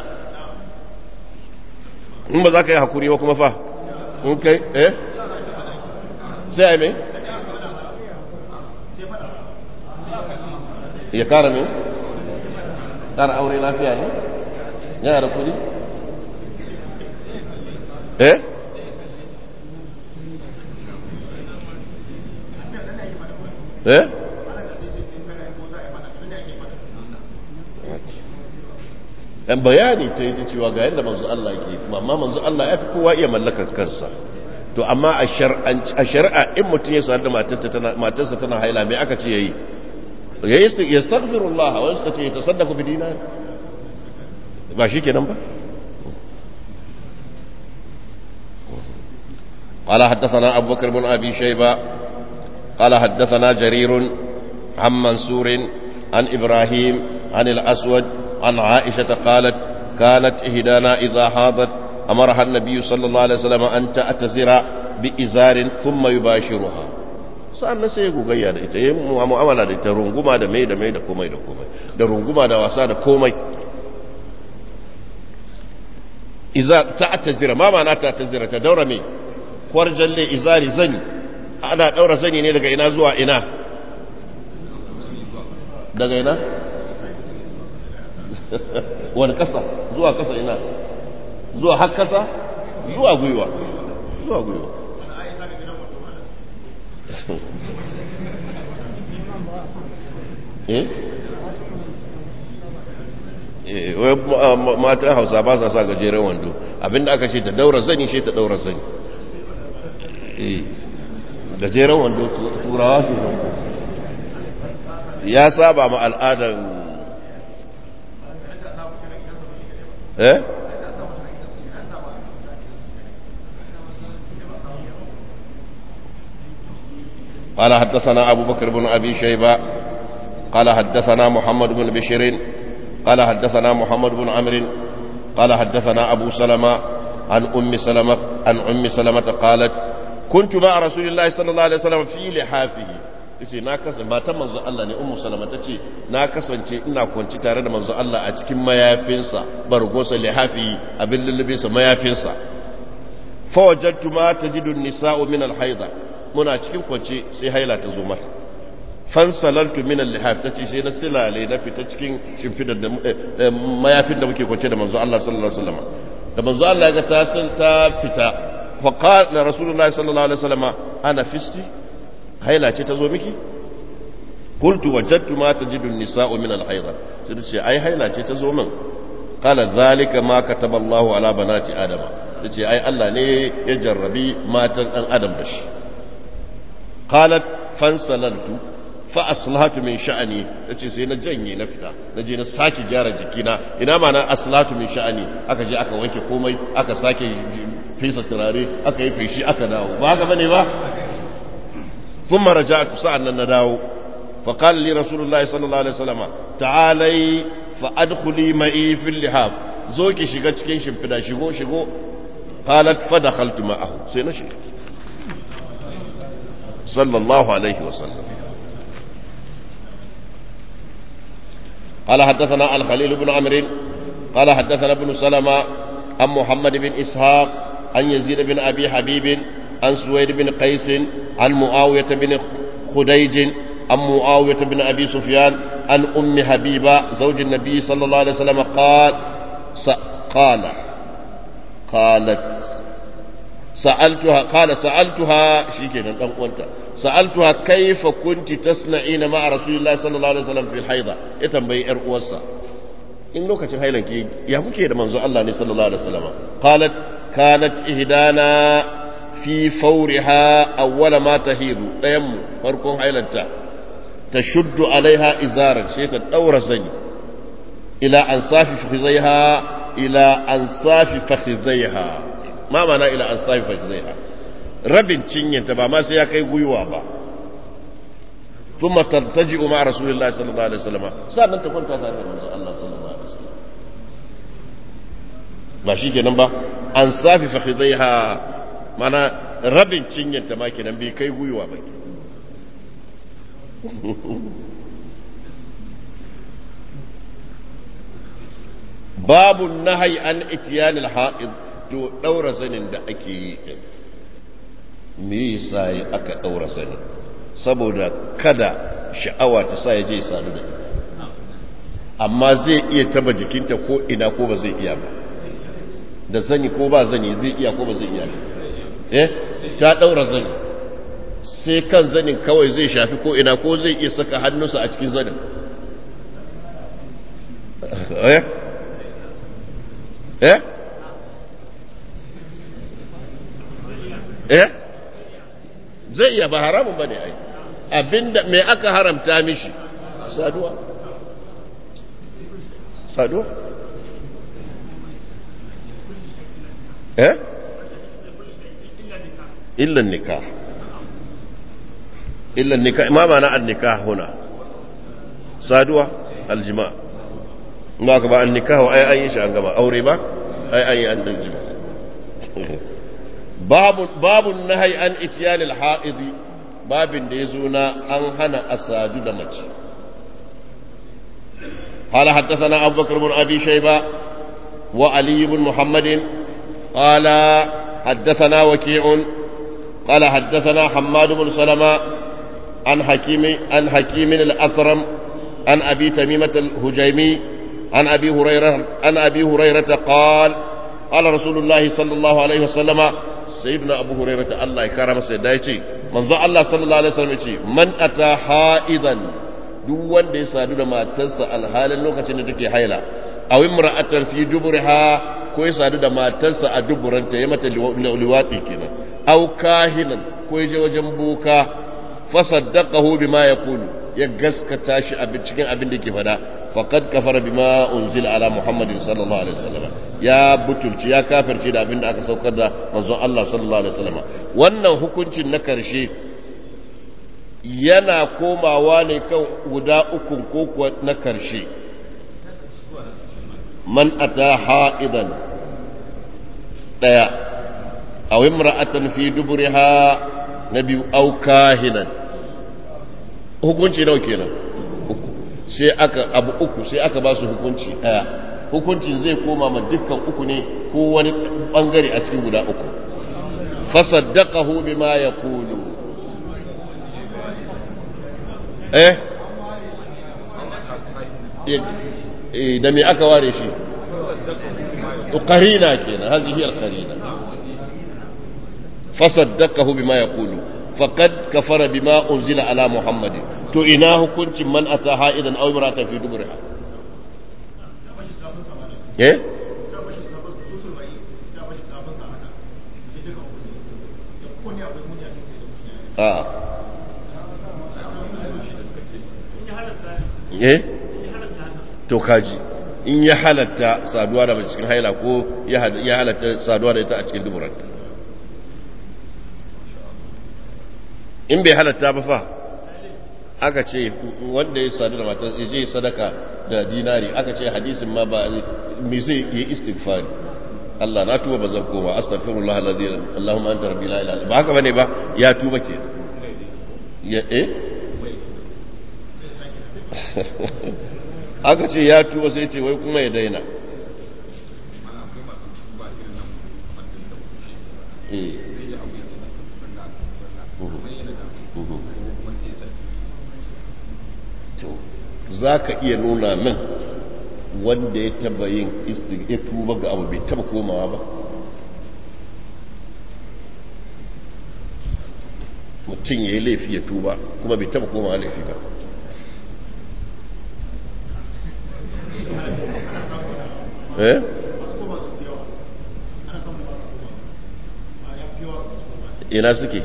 in ba zaka yi hakuri ba kuma fa in kai sai ai me ya kara me kara aure lafiya ne yana da kudi ɗan bayani ta yi ta cewa ga yadda manzo Allah ke amma manzo Allah ya fi kowa iya mallakar kansa to amma a shari'a in mutum ya sadu da matarsa tana haila mai aka ce yayi ya staghfirullah wani suka ce ya tasaddaku bi dinar ba shi kenan ba قال حدثنا أبو بكر بن أبي شيبة قال حدثنا جرير عن منصور عن إبراهيم عن الأسود عن عائشة قالت كانت إهدانا إذا حاضت أمرها النبي صلى الله عليه وسلم أن تعتذر بإزار ثم يباشرها sa'an sai ya gogayya da ita yin mu'amala da ita runguma da mai da komai da runguma da wasa da komai iza ta'tazira ma ma'ana ta'tazira ta daura mai kwarjalle izari zani ana daura zani ne daga ina zuwa ina daga ina wani kasa zuwa kasa ina zuwa har kasa zuwa gwiwa zuwa gwiwa matan hausa ba sa sa gajeren wando abinda aka ce ta daura zani shi ta daura zani gajeren wando turawa ke ya saba ma al'adar قال حدثنا أبو بكر بن أبي شيبة قال حدثنا محمد بن بشير قال حدثنا محمد بن عمرو قال حدثنا أبو سلمة عن أم سلمة قالت كنت مع رسول الله صلى الله عليه وسلم في لحافه yace na kasance matan manzo Allah ne ummu salama tace na kasance ina kwanci tare da manzo Allah a cikin mayafinsa bargosa lihafi abin lullubinsa mayafinsa fa wajadtu ma tajidu an-nisa'u min al-haida muna cikin kwance sai haila ta zo mata fansalaltu min al-lihaf tace sai na silale na fita cikin shimfidar da mayafin da muke kwance da manzo Allah sallallahu alaihi wasallam da manzo Allah ya ga ta fita fa qala rasulullahi sallallahu alaihi wasallam ana fisti haila ce ta zo miki qultu wajadtu ma tajidu an-nisa'u min al-haida sai tace ai haila ce ta zo min qala zalika ma kataba Allahu ala banati adama tace ai Allah ne ya jarrabi matan dan adam da shi qalat fansalaltu fa aslahatu min sha'ani yace sai na janye na fita na je na sake gyara jikina ina ma na aslahatu min sha'ani aka je aka wanke komai aka sake fesa turare aka yi feshi aka dawo ba haka bane ba thumma raja'tu sa'an na dawo fa qala li rasulullahi sallallahu alaihi wasallam ta'alai fa adkhuli ma'i fil lihaf zo ki shiga cikin shimfida shigo qalat fa dakhaltu ma'ahu sai na shiga sallallahu alaihi wasallam قال حدثنا الخليل بن عمرو قال حدثنا ابن سلمة عن محمد بن إسحاق عن يزيد بن أبي حبيب عن سويد بن قيس عن معاوية بن خديج عن معاوية بن أبي سفيان عن أم حبيبة زوج النبي صلى الله عليه وسلم قالت سألتها شيكنا سألتها كيف كنت تصنعين مع رسول الله صلى الله عليه وسلم في الحيضة يتنبي إرؤوسا إن لو كنت هيلا كي يهمكي منذ الله صلى الله عليه وسلم قالت كانت إهدانا في فورها أول ما تهيض تيم فرقون هيلتا تشد عليها إزارا شيء تدور زني إلى أنصاف فخذيها ما معنى إلى أنصاف فخذيها rabin cinyanta ba ma sai ya kai gwiwa ba thumma tartaji'u ma rasulillahi sallallahu alaihi wasallam sannan ta kwanta tare da manzo Allah sallallahu alaihi wasallam ba shi kenan ba an safi fakhidaiha mana rabin cinyanta ma kenan bai kai gwiwa ba babu nahyi an ityan al-ha'id to daura zanin da ake yi me yasa aka daura sani saboda kada sha'awa ta sa ya je sadu da ita amma zai iya taba jikinta ko ina ko ba zai iya ba da zani ko ba zani zai iya ko ba zai iya ta daura zani sai kan zanin kawai zai shafi ko ina ko zai iya saka hannunsa a cikin zanin zai iya ba haramun ba ne ai abinda mai aka haramta mishi saduwa illan nikah ma ma'ana an-nikah huna saduwa aljima ma ka ba an-nikah ai an yi shi an gaba aure ba ai an yi an daljima babu nahyi an ityan al-ha'id babin da yazo na an hana asadu da mace قال حدثنا أبو بكر بن أبي شيبة وعلي بن محمد قال حدثنا وكيع قال حدثنا حماد بن سلمة عن حكيم الأثرم عن أبي تميمة الهجيمي عن أبي هريرة قال قال رسول الله صلى الله عليه وسلم سيدنا أبو هريرة الله يكرم سيدايتي منذ الله صلى الله عليه وسلم من أتى حائضا duk wanda ya sadu da matarsa alhalin lokacin da take haila aw imra'atan fi duburiha ko ya sadu da matarsa a duburanta ya mata liwati kenan aw kahinan ko ya je wajen boka fa saddaqahu bima yaqulu ya gaskata shi cikin abin da yake fada faqad kafara bima unzila ala muhammadin sallallahu alaihi wasallam ya butulci ya kafirce da abin da aka saukar da manzon Allah sallallahu alaihi wasallam wannan hukuncin na karshe yana komawa ne kan guda uku ko kuwa na karshe man ata ha'idan daya aw imra'atan fi duburiha nabi aw kahinan hukunci nawa kenan uku sai aka ba su hukunci daya hukuncin zai koma ma dukkan uku ne ko wani bangare a cikin guda uku fasaddaqahu bima yaqulu da me aka ware shi qarina kenan hadhihi al-qarina fasaddaqahu bima yaqulu faqad kafara bima unzila ala muhammadin to ina hukuncin man ata ha'idan aw imra'atan fi duburiha to kaji in ya halatta saduwa da cikin haila ko ya halatta saduwa da ita a cikin duburanta in bai halatta ba fa aka ce wanda ya sadu da matar ya je sadaka da dinari aka ce hadisin ma ba me zai yi istighfari Allah na tuba bazan koma astaghfirullah alazim Allahumma anta rabbi la ilaha illa ba haka bane ba ya tuba ke ya aka ce ya tuba sai ce wai kuma ya daina za ka iya nuna min wanda ya taba yin ya tuba ga abu bai taba komawa ba mutum ya yi laifi ya tuba kuma bai taba komawa laifi ba ina suke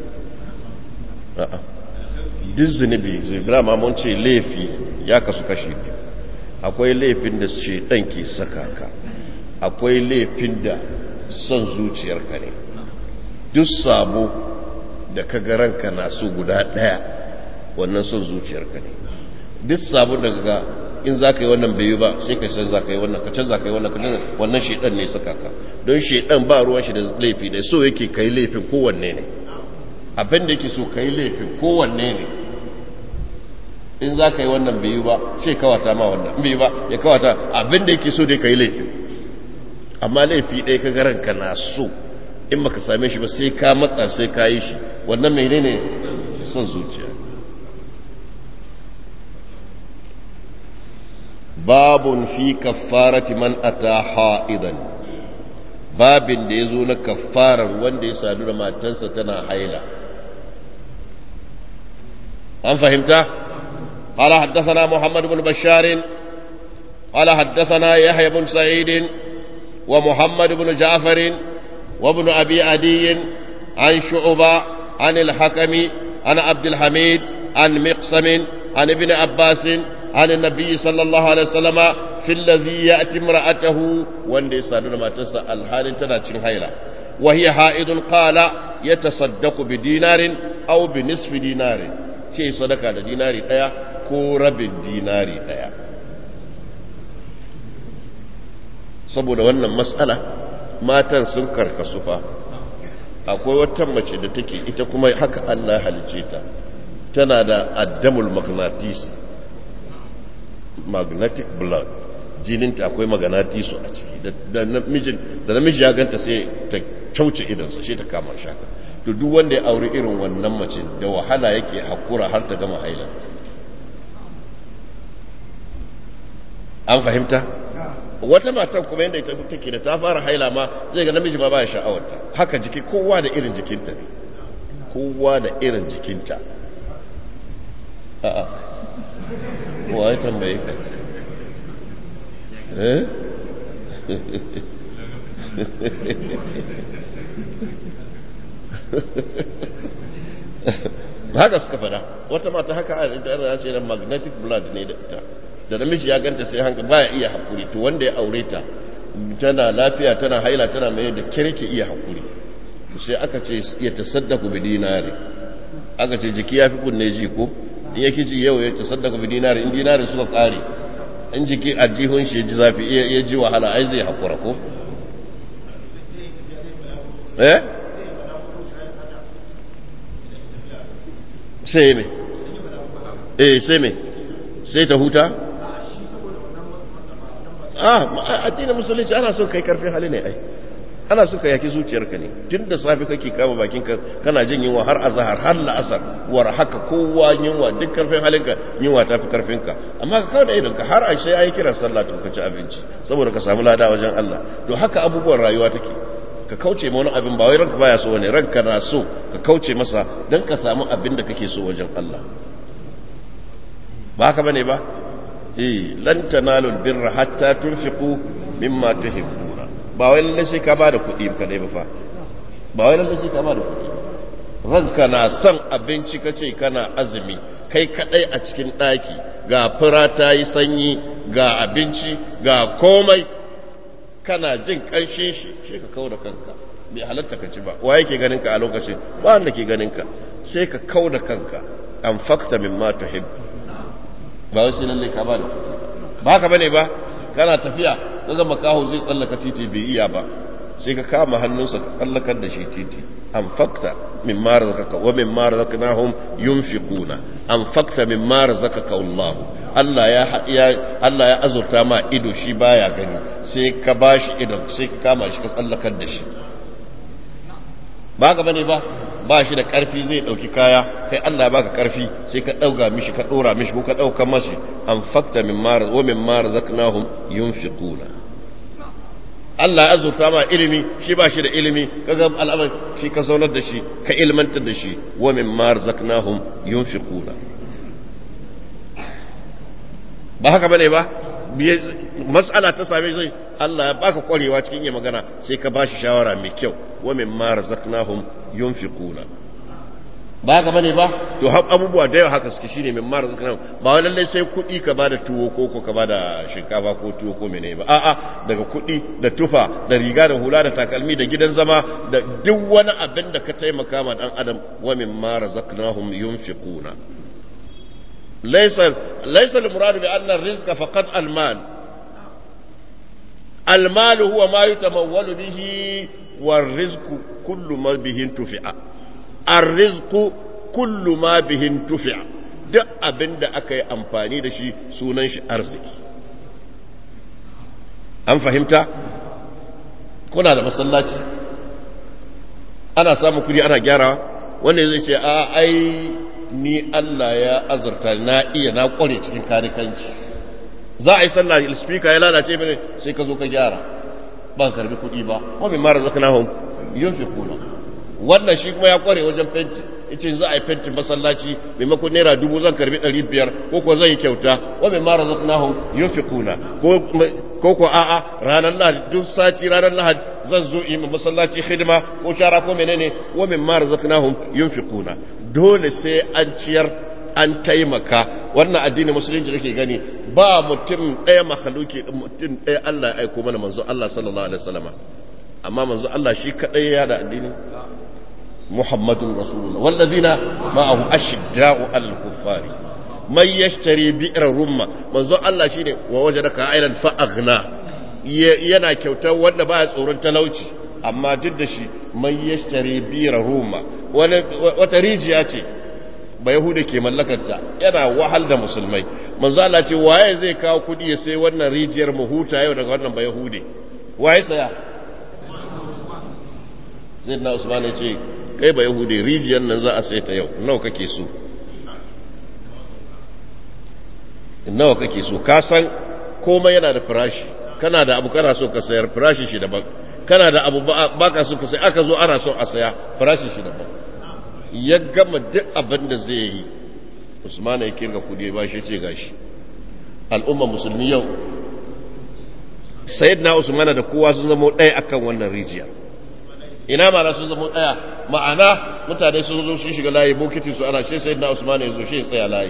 duk zunubi zai mun ce laifi ya kasu kashi akwai laifin da shaitan ke saka ka akwai laifin da son zuciyarka ne duk sabo da ka ga ranka na so guda daya wannan son zuciyarka ne duk sabo daga in za ka yi wannan bai yi ba sai ka san za ka yi wannan kacin za ka yi wannan kacin wannan shaidan ne saka ka don shaidan ba ruwan shi da laifi da so yake ka yi laifin kowanne ne abin da yake so ka yi laifin kowanne ne in za ka yi wannan bai yi ba sai kawata ma wannan bai yi ba ya kawata abin da yake so dai ka yi laifin amma laifi ɗaya ka garan ka na so in baka same shi ba sai ka matsa sai ka yi shi wannan menene son zuciya babun fi kaffarati man ata ha'idan babin da yazo na kaffarar wanda ya sadu da matarsa tana haila an fahimta qala haddathana muhammad ibn bashar qala haddathana yahya ibn sa'id wa muhammad ibn ja'far wa ibn abi adi an shu'ba an al-hakami an abd al-hamid an miqsam an ibn abbas عن النبي صلى الله عليه وسلم في الذي يأتي امرأته وندي صادر ما تسأل الحال تناتين هيلا وهي حائض قال يتصدق بدينار أو بنصف دينار شيء صدقة دينار ايا كورب الدينار ايا saboda wannan mas'ala matan sun karkasu fa akwai wata mace da take ita kuma haka Allah halice ta tana da addamul magnatisi magnetic blood jininta akwai magnatisu a ciki da namiji ya ganta sai ta kyauce idansa sai ta kama shaka to duk wanda ya aure irin wannan mace da wahala yake hakura har ta gama haila. an fahimta? wata matan kuma yadda ita take da ta fara haila ma zai ga namiji ma baya sha'awarta. haka jiki kowa da irin jikinta ne, kowa da irin jikinta. a'a kowa ya tambaye ka haka suka fada. wata mata haka a ce da magnetic blood ne da ita, da namiji ya ganta sai hankali baya iya hakuri. to wanda ya aure ta tana lafiya tana haila tana mai da kirki iya hakuri, sai aka ce ya tasaddaku bi dinari. aka ce jiki ya fi kunne ji ko in yake ji yau ya tasaddaku bi dinari, in dinari suka kare in jiki ajihun shi ya ji zafi ya ji wahala ai zai hakura ko sai me sai me sai ta huta. addinin musulunci ana so kai karfin hali ne ai, ana so ka yaki zuciyarka ne. tun da safi kake kama bakinka kana jin yunwa har azhar har la'asar war haka kowa yunwa duk karfin halinka yunwa ta fi karfinka, amma ka kawo da idonka har a sai ayi kira sallah to ka ci abinci saboda ka samu lada wajen Allah. to haka abubuwan rayuwa take, ka kauce ma wani abin ba wai ranka baya so ne, ranka na so ka kauce masa dan ka samu abin da kake so wajen Allah. ba haka bane ba? lan tanalu albirra hatta tunfiqu mimma tuhibbuna. ba wai lalle sai ka bada kuɗi kadai ba fa, ba wai lalle sai ka bada kuɗi. ranka na son abinci kace kana azumi kai kadai a cikin daki, ga fura ta yi sanyi, ga abinci, ga komai, kana jin kanshin shi sai ka kauda kanka, bai halatta ka ci ba. wa yake ganin ka a lokacin? ba wanda ke ganin ka, sai ka kauda kanka. anfaqta mimma tuhibbu, ba wai sai lalle ka ba da kuɗi. ba haka bane ba? kana tafiya kaga makaho zai tsallaka titi bai iya ba, sai ka kama hannunsa ka tsallakar da shi titi. anfaqta mimma razaqaka wa mimma razaqnahum yunfiquna. anfaqta mimma razaqaka Allah ya azurta ma ido shi baya gani, sai ka bashi ido, sai ka kama shi ka tsallakar da shi. ba haka bane ba? ba shi da karfi zai dauki kaya, kai Allah ya baka karfi sai ka dauga mishi, ka dora mishi ko ka dauka mashi. anfaqta mimma wa mimma razaqnahum yunfiquna. Allah ya azurta ma ilimi, shi ba shi da ilimi, kaga al'amari shi ka zaunar da shi, ka ilmantar da shi. wa mimma razaqnahum yunfiquna. ba haka bane ba? mas'ala ta same zai Allah ya baka kwarewa cikin yin magana, sai ka bashi shawara mai kyau. wa mimma razaqnahum yunfiquna. ba haka bane ba? to abubuwa da yawa haka suke, shine mimma razaqnahum. ba wai lalle sai kuɗi ka bada tuwo ko ka bada shinkafa ko tuwo ko menene ba. a'a, daga kuɗi da tufa da riga da hula da takalmi da gidan zama da duk wani abin da ka taimaka ma dan adam. wa mimma razaqnahum yunfiquna. laysa al-murad bi anna ar-rizqa faqat al-mal. المال هو ما يتمول به والرزق كل ما به انتفع. الرزق كل ما به انتفع. duk abin da aka yi amfani da shi sunan shi arziki. an fahimta? kuna da masallaci ana samun kudi ana gyarawa, wanda zai ce ai ni Allah ya azurta na kware cikin kanikanci, za a yi sallah speaker ya lalace mene sai ka zo ka gyara, ba ka karbi kuɗi ba. wa min mara zaknahum yunfiquna. wannan shi kuma ya kware wajen fenti, yace za a yi fenti masallaci maimakon naira 1000 zan karbi 500 ko ko zan yi kyauta. wa min mara zaknahum yunfiquna. ko a'a ranar lahadi duk sati ranar lahadi zan zo yi masallaci hidima ko shara ko menene. wa min mara zaknahum yunfiquna. dole sai an ciyar, an taimaka. wannan addinin musulunci da ke gani ba mutum ɗaya makhluki, mutum ɗaya Allah ya aiko mana, manzo Allah sallallahu alaihi wasallam. amma manzo Allah shi kadai ya da addini. Muhammadun Rasulullah wallazina ma'ahu ashidda'u al-kuffari man yashtari bi'ra rumma. manzo Allah shine wa wajadaka ailan fa aghna, yana kyautar wanda baya tsoron talauci. amma duk da shi man yashtari bi'ra rumma, wata rijiya ce ba Yahuda ke mallakarta, yana wahal da musulmai. manzo Allah ce waye zai kawo kudi ya sai wannan rijiyar mu huta yau daga wannan ba Yahude? waye saya? Sayyidina Usman ya ce kai ba yahudi rijiyar nan za a sai ta yau nawa kake so ka san komai yana da farashi kana da abu kana so ka sayar farashin shi daban kana da abu baka so ka sai aka zo ana so a saya farashin shi daban ya gama duk abin da zai yi Usman ya kirga kudi ba shi ce gashi al'umma musulmi yau sayyidina Usman da kowa sun zama ɗaya akan wannan rijiya ina ma sun zama ɗaya ma'ana mutane sun zo su shiga layi bokiti su ana shi sayyidina Usman ya zo shi ya tsaya layi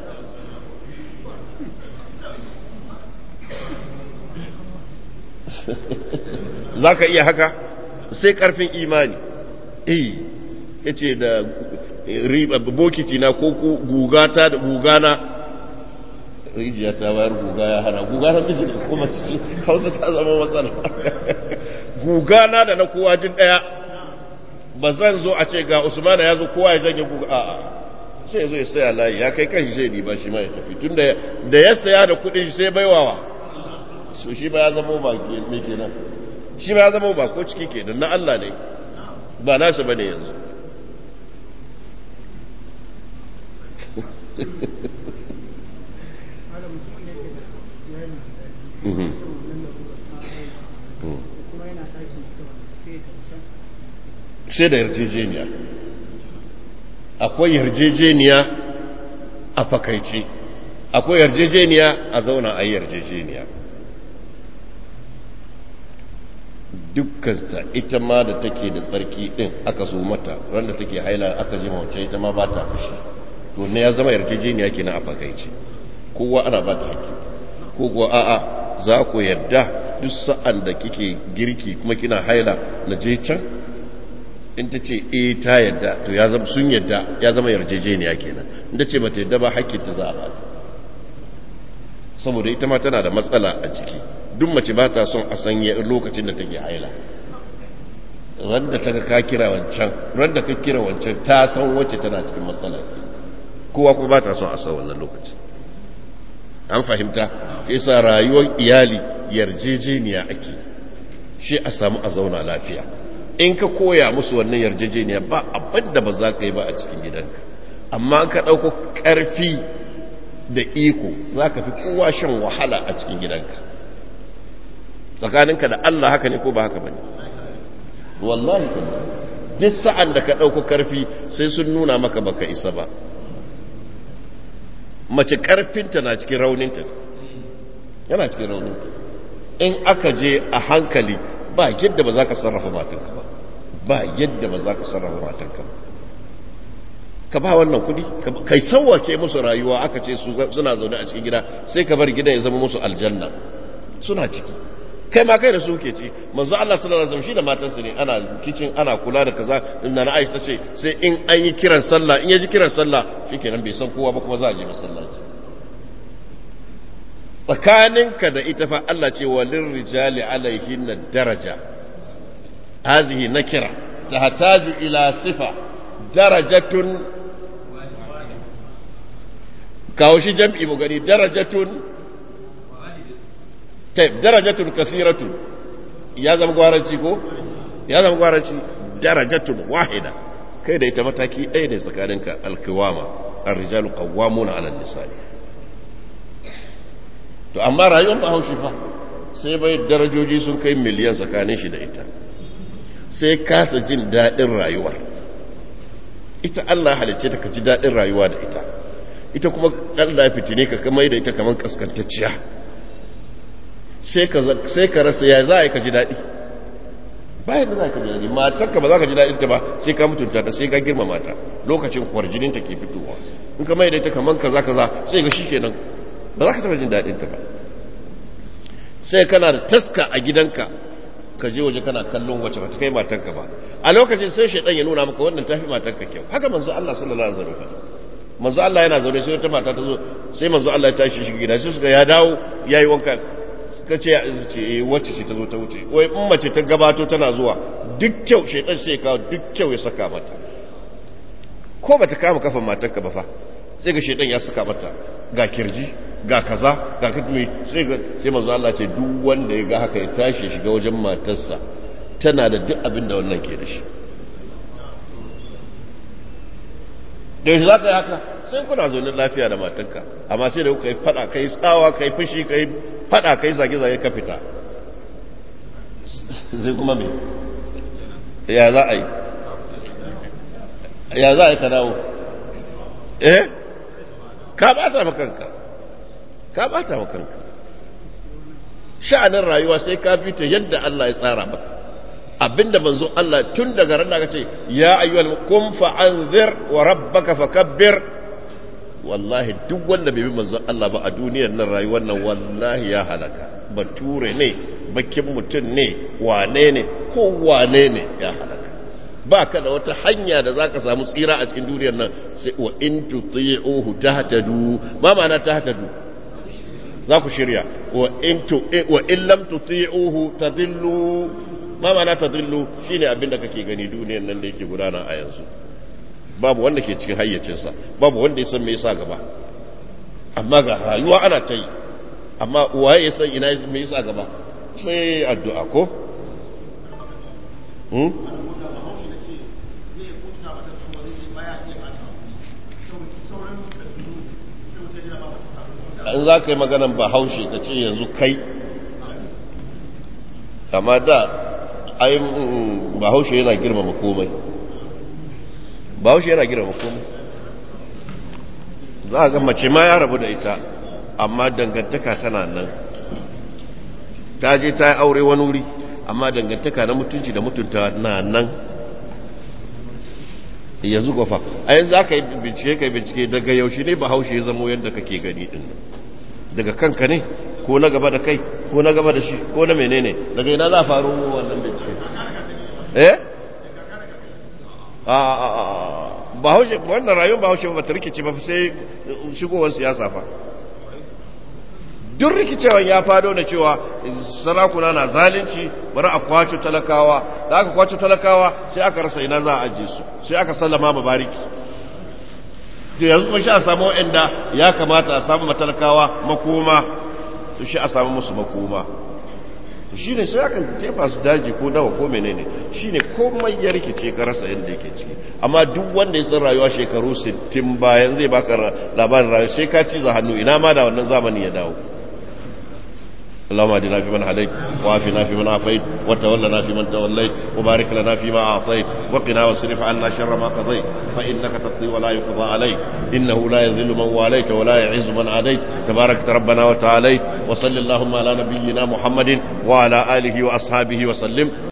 za ka iya haka sai karfin imani ya ce da riba bokiti na ko gugata da gugana rijiya ta bayar guga ya hana gugana miji da kuma ci hausa ta zama matsala gugana da na kowa duk daya ba zan zo a ce ga usmana ya zo kowa ya janye guga a'a sai ya zo ya saya layi ya kai kanshi zai diba shi ma ya tafi tun da ya saya da kudin shi sai baiwawa so shi ba ya zama ba me kenan shi ba ya zama ba ko ciki kenan na Allah ne ba nasa bane yanzu sai da yarjejeniya akwai yarjejeniya a fakaice akwai yarjejeniya a zauna a yarjejeniya dukkansa ita ma da take da tsarki din aka so mata wanda take haila aka ji mawace ita ma ba ta fushi to ne ya zama yarjejeniya kenan a fakaice kowa ana ba ta haƙƙi ko kuwa a'a za ku yarda duk sa'an da kike girki kuma kina haila na je can in ta ce ta yarda to ya zama sun yarda ya zama yarjejeniya kenan in ta ce ba ta yarda ba haƙƙin ta za a ba saboda ita ma tana da matsala a ciki duk mace ba ta son a sanya lokacin da take haila randa ta ka kira wancan randa ka kira wancan ta san wacce tana cikin matsala kowa kuma ba ta son a san wannan lokaci an fahimta yasa rayuwar iyali yarjejeniya ake shi a samu a zauna lafiya in ka koya musu wannan yarjejeniya ba abin da ba za ka yi ba a cikin gidanka amma ka ɗauko ƙarfi da iko za ka fi kowa shan wahala a cikin gidanka tsakaninka da Allah haka ne ko ba haka ba ne wallahi duk sa'an da ka ɗauko ƙarfi sai sun nuna maka baka isa ba mace ƙarfinta na cikin rauninta yana cikin rauninta in aka je a hankali ba yadda ba za ka sarrafa matanka ba yadda ba za ka sarrafa matanka ba ka ba wannan kudi kai sauwake musu rayuwa aka ce suna zaune a cikin gida sai ka bar gidan ya zama musu aljanna suna ciki kai ma kai da su ke ci manzo Allah sallallahu alaihi wasallam shi da matansa ne ana kicin ana kula da kaza inna na Aisha tace sai in an yi kiran sallah in yaji kiran sallah shikenan bai san kowa ba kuma za a je masallaci tsakaninka da ita fa Allah ce walin rijali alaihinna daraja hazihi nakira tahtaju ila sifa darajatun kawo shi jam'i mu gani darajatun darajatun kasiratun ya zama gwaranci ko ya zama gwaranci darajatun wahida kai da ita mataki ɗaya ne tsakaninka alkiwama ar-rijalu qawwamuna 'ala an-nisaa to amma rayuwar Bahaushe fa sai bai darajoji sun kai miliyan tsakanin shi da ita sai kasa jin daɗin rayuwar ita Allah halicce ta ka ji daɗin rayuwa da ita kuma Allah ya fitine ka kamar da ita kamar kaskantacciya sai ka rasa ya za a yi ka ji daɗi bayan da za ka ji daɗi matarka ba za ka ji daɗinta ba sai ka mutunta ta sai ka girma mata lokacin kwarjininta ke fitowa in ka mai da ita kamar kaza sai ga shi kenan ba za ka taɓa jin daɗinta ba sai kana da taska a gidanka ka je waje kana kallon wace ba ta kai matarka ba a lokacin sai shaidan ya nuna maka wannan tafi matarka kyau haka manzo Allah sallallahu alaihi wasallam manzo Allah yana zaune sai wata mata ta zo sai manzo Allah ya tashi shi gida sai suka ya dawo yayi wanka ka ce wacce ce ta zo ta wuce wai in mace ta gabato tana zuwa duk kyau shaidan sai ya kawo duk kyau ya saka mata ko bata kama kafan matarka ba fa sai ga shaidan ya saka mata ga kirji ga kaza ga katumi sai manzo Allah ce duk wanda ya ga haka ya tashi shiga wajen matarsa tana da duk abin da wannan ke da shi da yaushe za ka yi haka sai kuna zaune lafiya da matanka amma sai da kuka yi fada kai tsawa kai fushi kai fada kai zage-zage ka fita zai kuma me ya za a yi ka dawo ka bata makanka sha'anin rayuwa sai ka bi ta yadda Allah ya tsara maka abinda manzo Allah tun daga ran da ce ya ayyuhal kum fa'anzir wa rabbaka fakabbir wallahi duk wanda bai bi manzo Allah ba a duniyar nan rayuwar nan wallahi ya halaka bature ne bakin mutum ne wane ne ko wane ne ya halaka ba ka da wata hanya da zaka samu tsira a cikin duniyar nan sai wa in tuti'uhu tahtadu ma ma'ana tahtadu za ku shirya wa in lam tuti'uhu tadillu ma ma'ana tadillu shine abinda kake gani duniyar nan da yake gudana a yanzu babu wanda ke cikin hayyacinsa babu wanda ya san me yasa gaba amma ga rayuwa ana ta yi amma waye ya san ina me yasa gaba sai addu'a ko in za ka yi maganan bahaushe ka ce yanzu kai amma da ai bahaushe yana girmama komai bahaushe yana girmama komai za a ga mace ma ya rabu da ita amma dangantaka tana nan ta je ta yi aure wani wuri amma dangantaka na mutunci da mutunta na nan yanzu gofa a yanzu aka yi bincike daga yaushe ne bahaushe ya zamo yadda kake gani din daga kanka ne ko na gaba da kai ko na gaba da shi ko na menene daga ina za a faru wannan bincike bahaushe wannan rayuwar bahaushe ba ta rikice ba sai shigowar siyasa fa duk rikicewan ya fado na cewa sarakuna na zalunci bari a kwaco talakawa da aka kwaco talakawa sai aka rasa ina za a ajiye su sai aka sallama mabariki da yanzu kun sha a samu waɗanda ya kamata a samu matalakawa makoma to shi a samu musu makoma to shi ne sai aka jefa su daji ko dawa ko menene shi ne komai ya rikice ka rasa yadda yake ciki amma duk wanda ya san rayuwa shekaru 60 bayan zai baka labarin rayuwa sai ka ciza hannu ina ma da wannan zamani ya dawo اللهم اهدنا فيمن هديت وعافنا فيمن عافيت وتولنا فيمن توليت وبارك لنا فيما اعطيت وقنا واصرف عنا شر ما قضيت فانك تقضي ولا يقضى عليك انه لا يذل من واليت ولا يعز من عاديت تبارك ربنا وتعاليت وصل اللهم على نبينا محمد وعلى اله واصحابه وسلم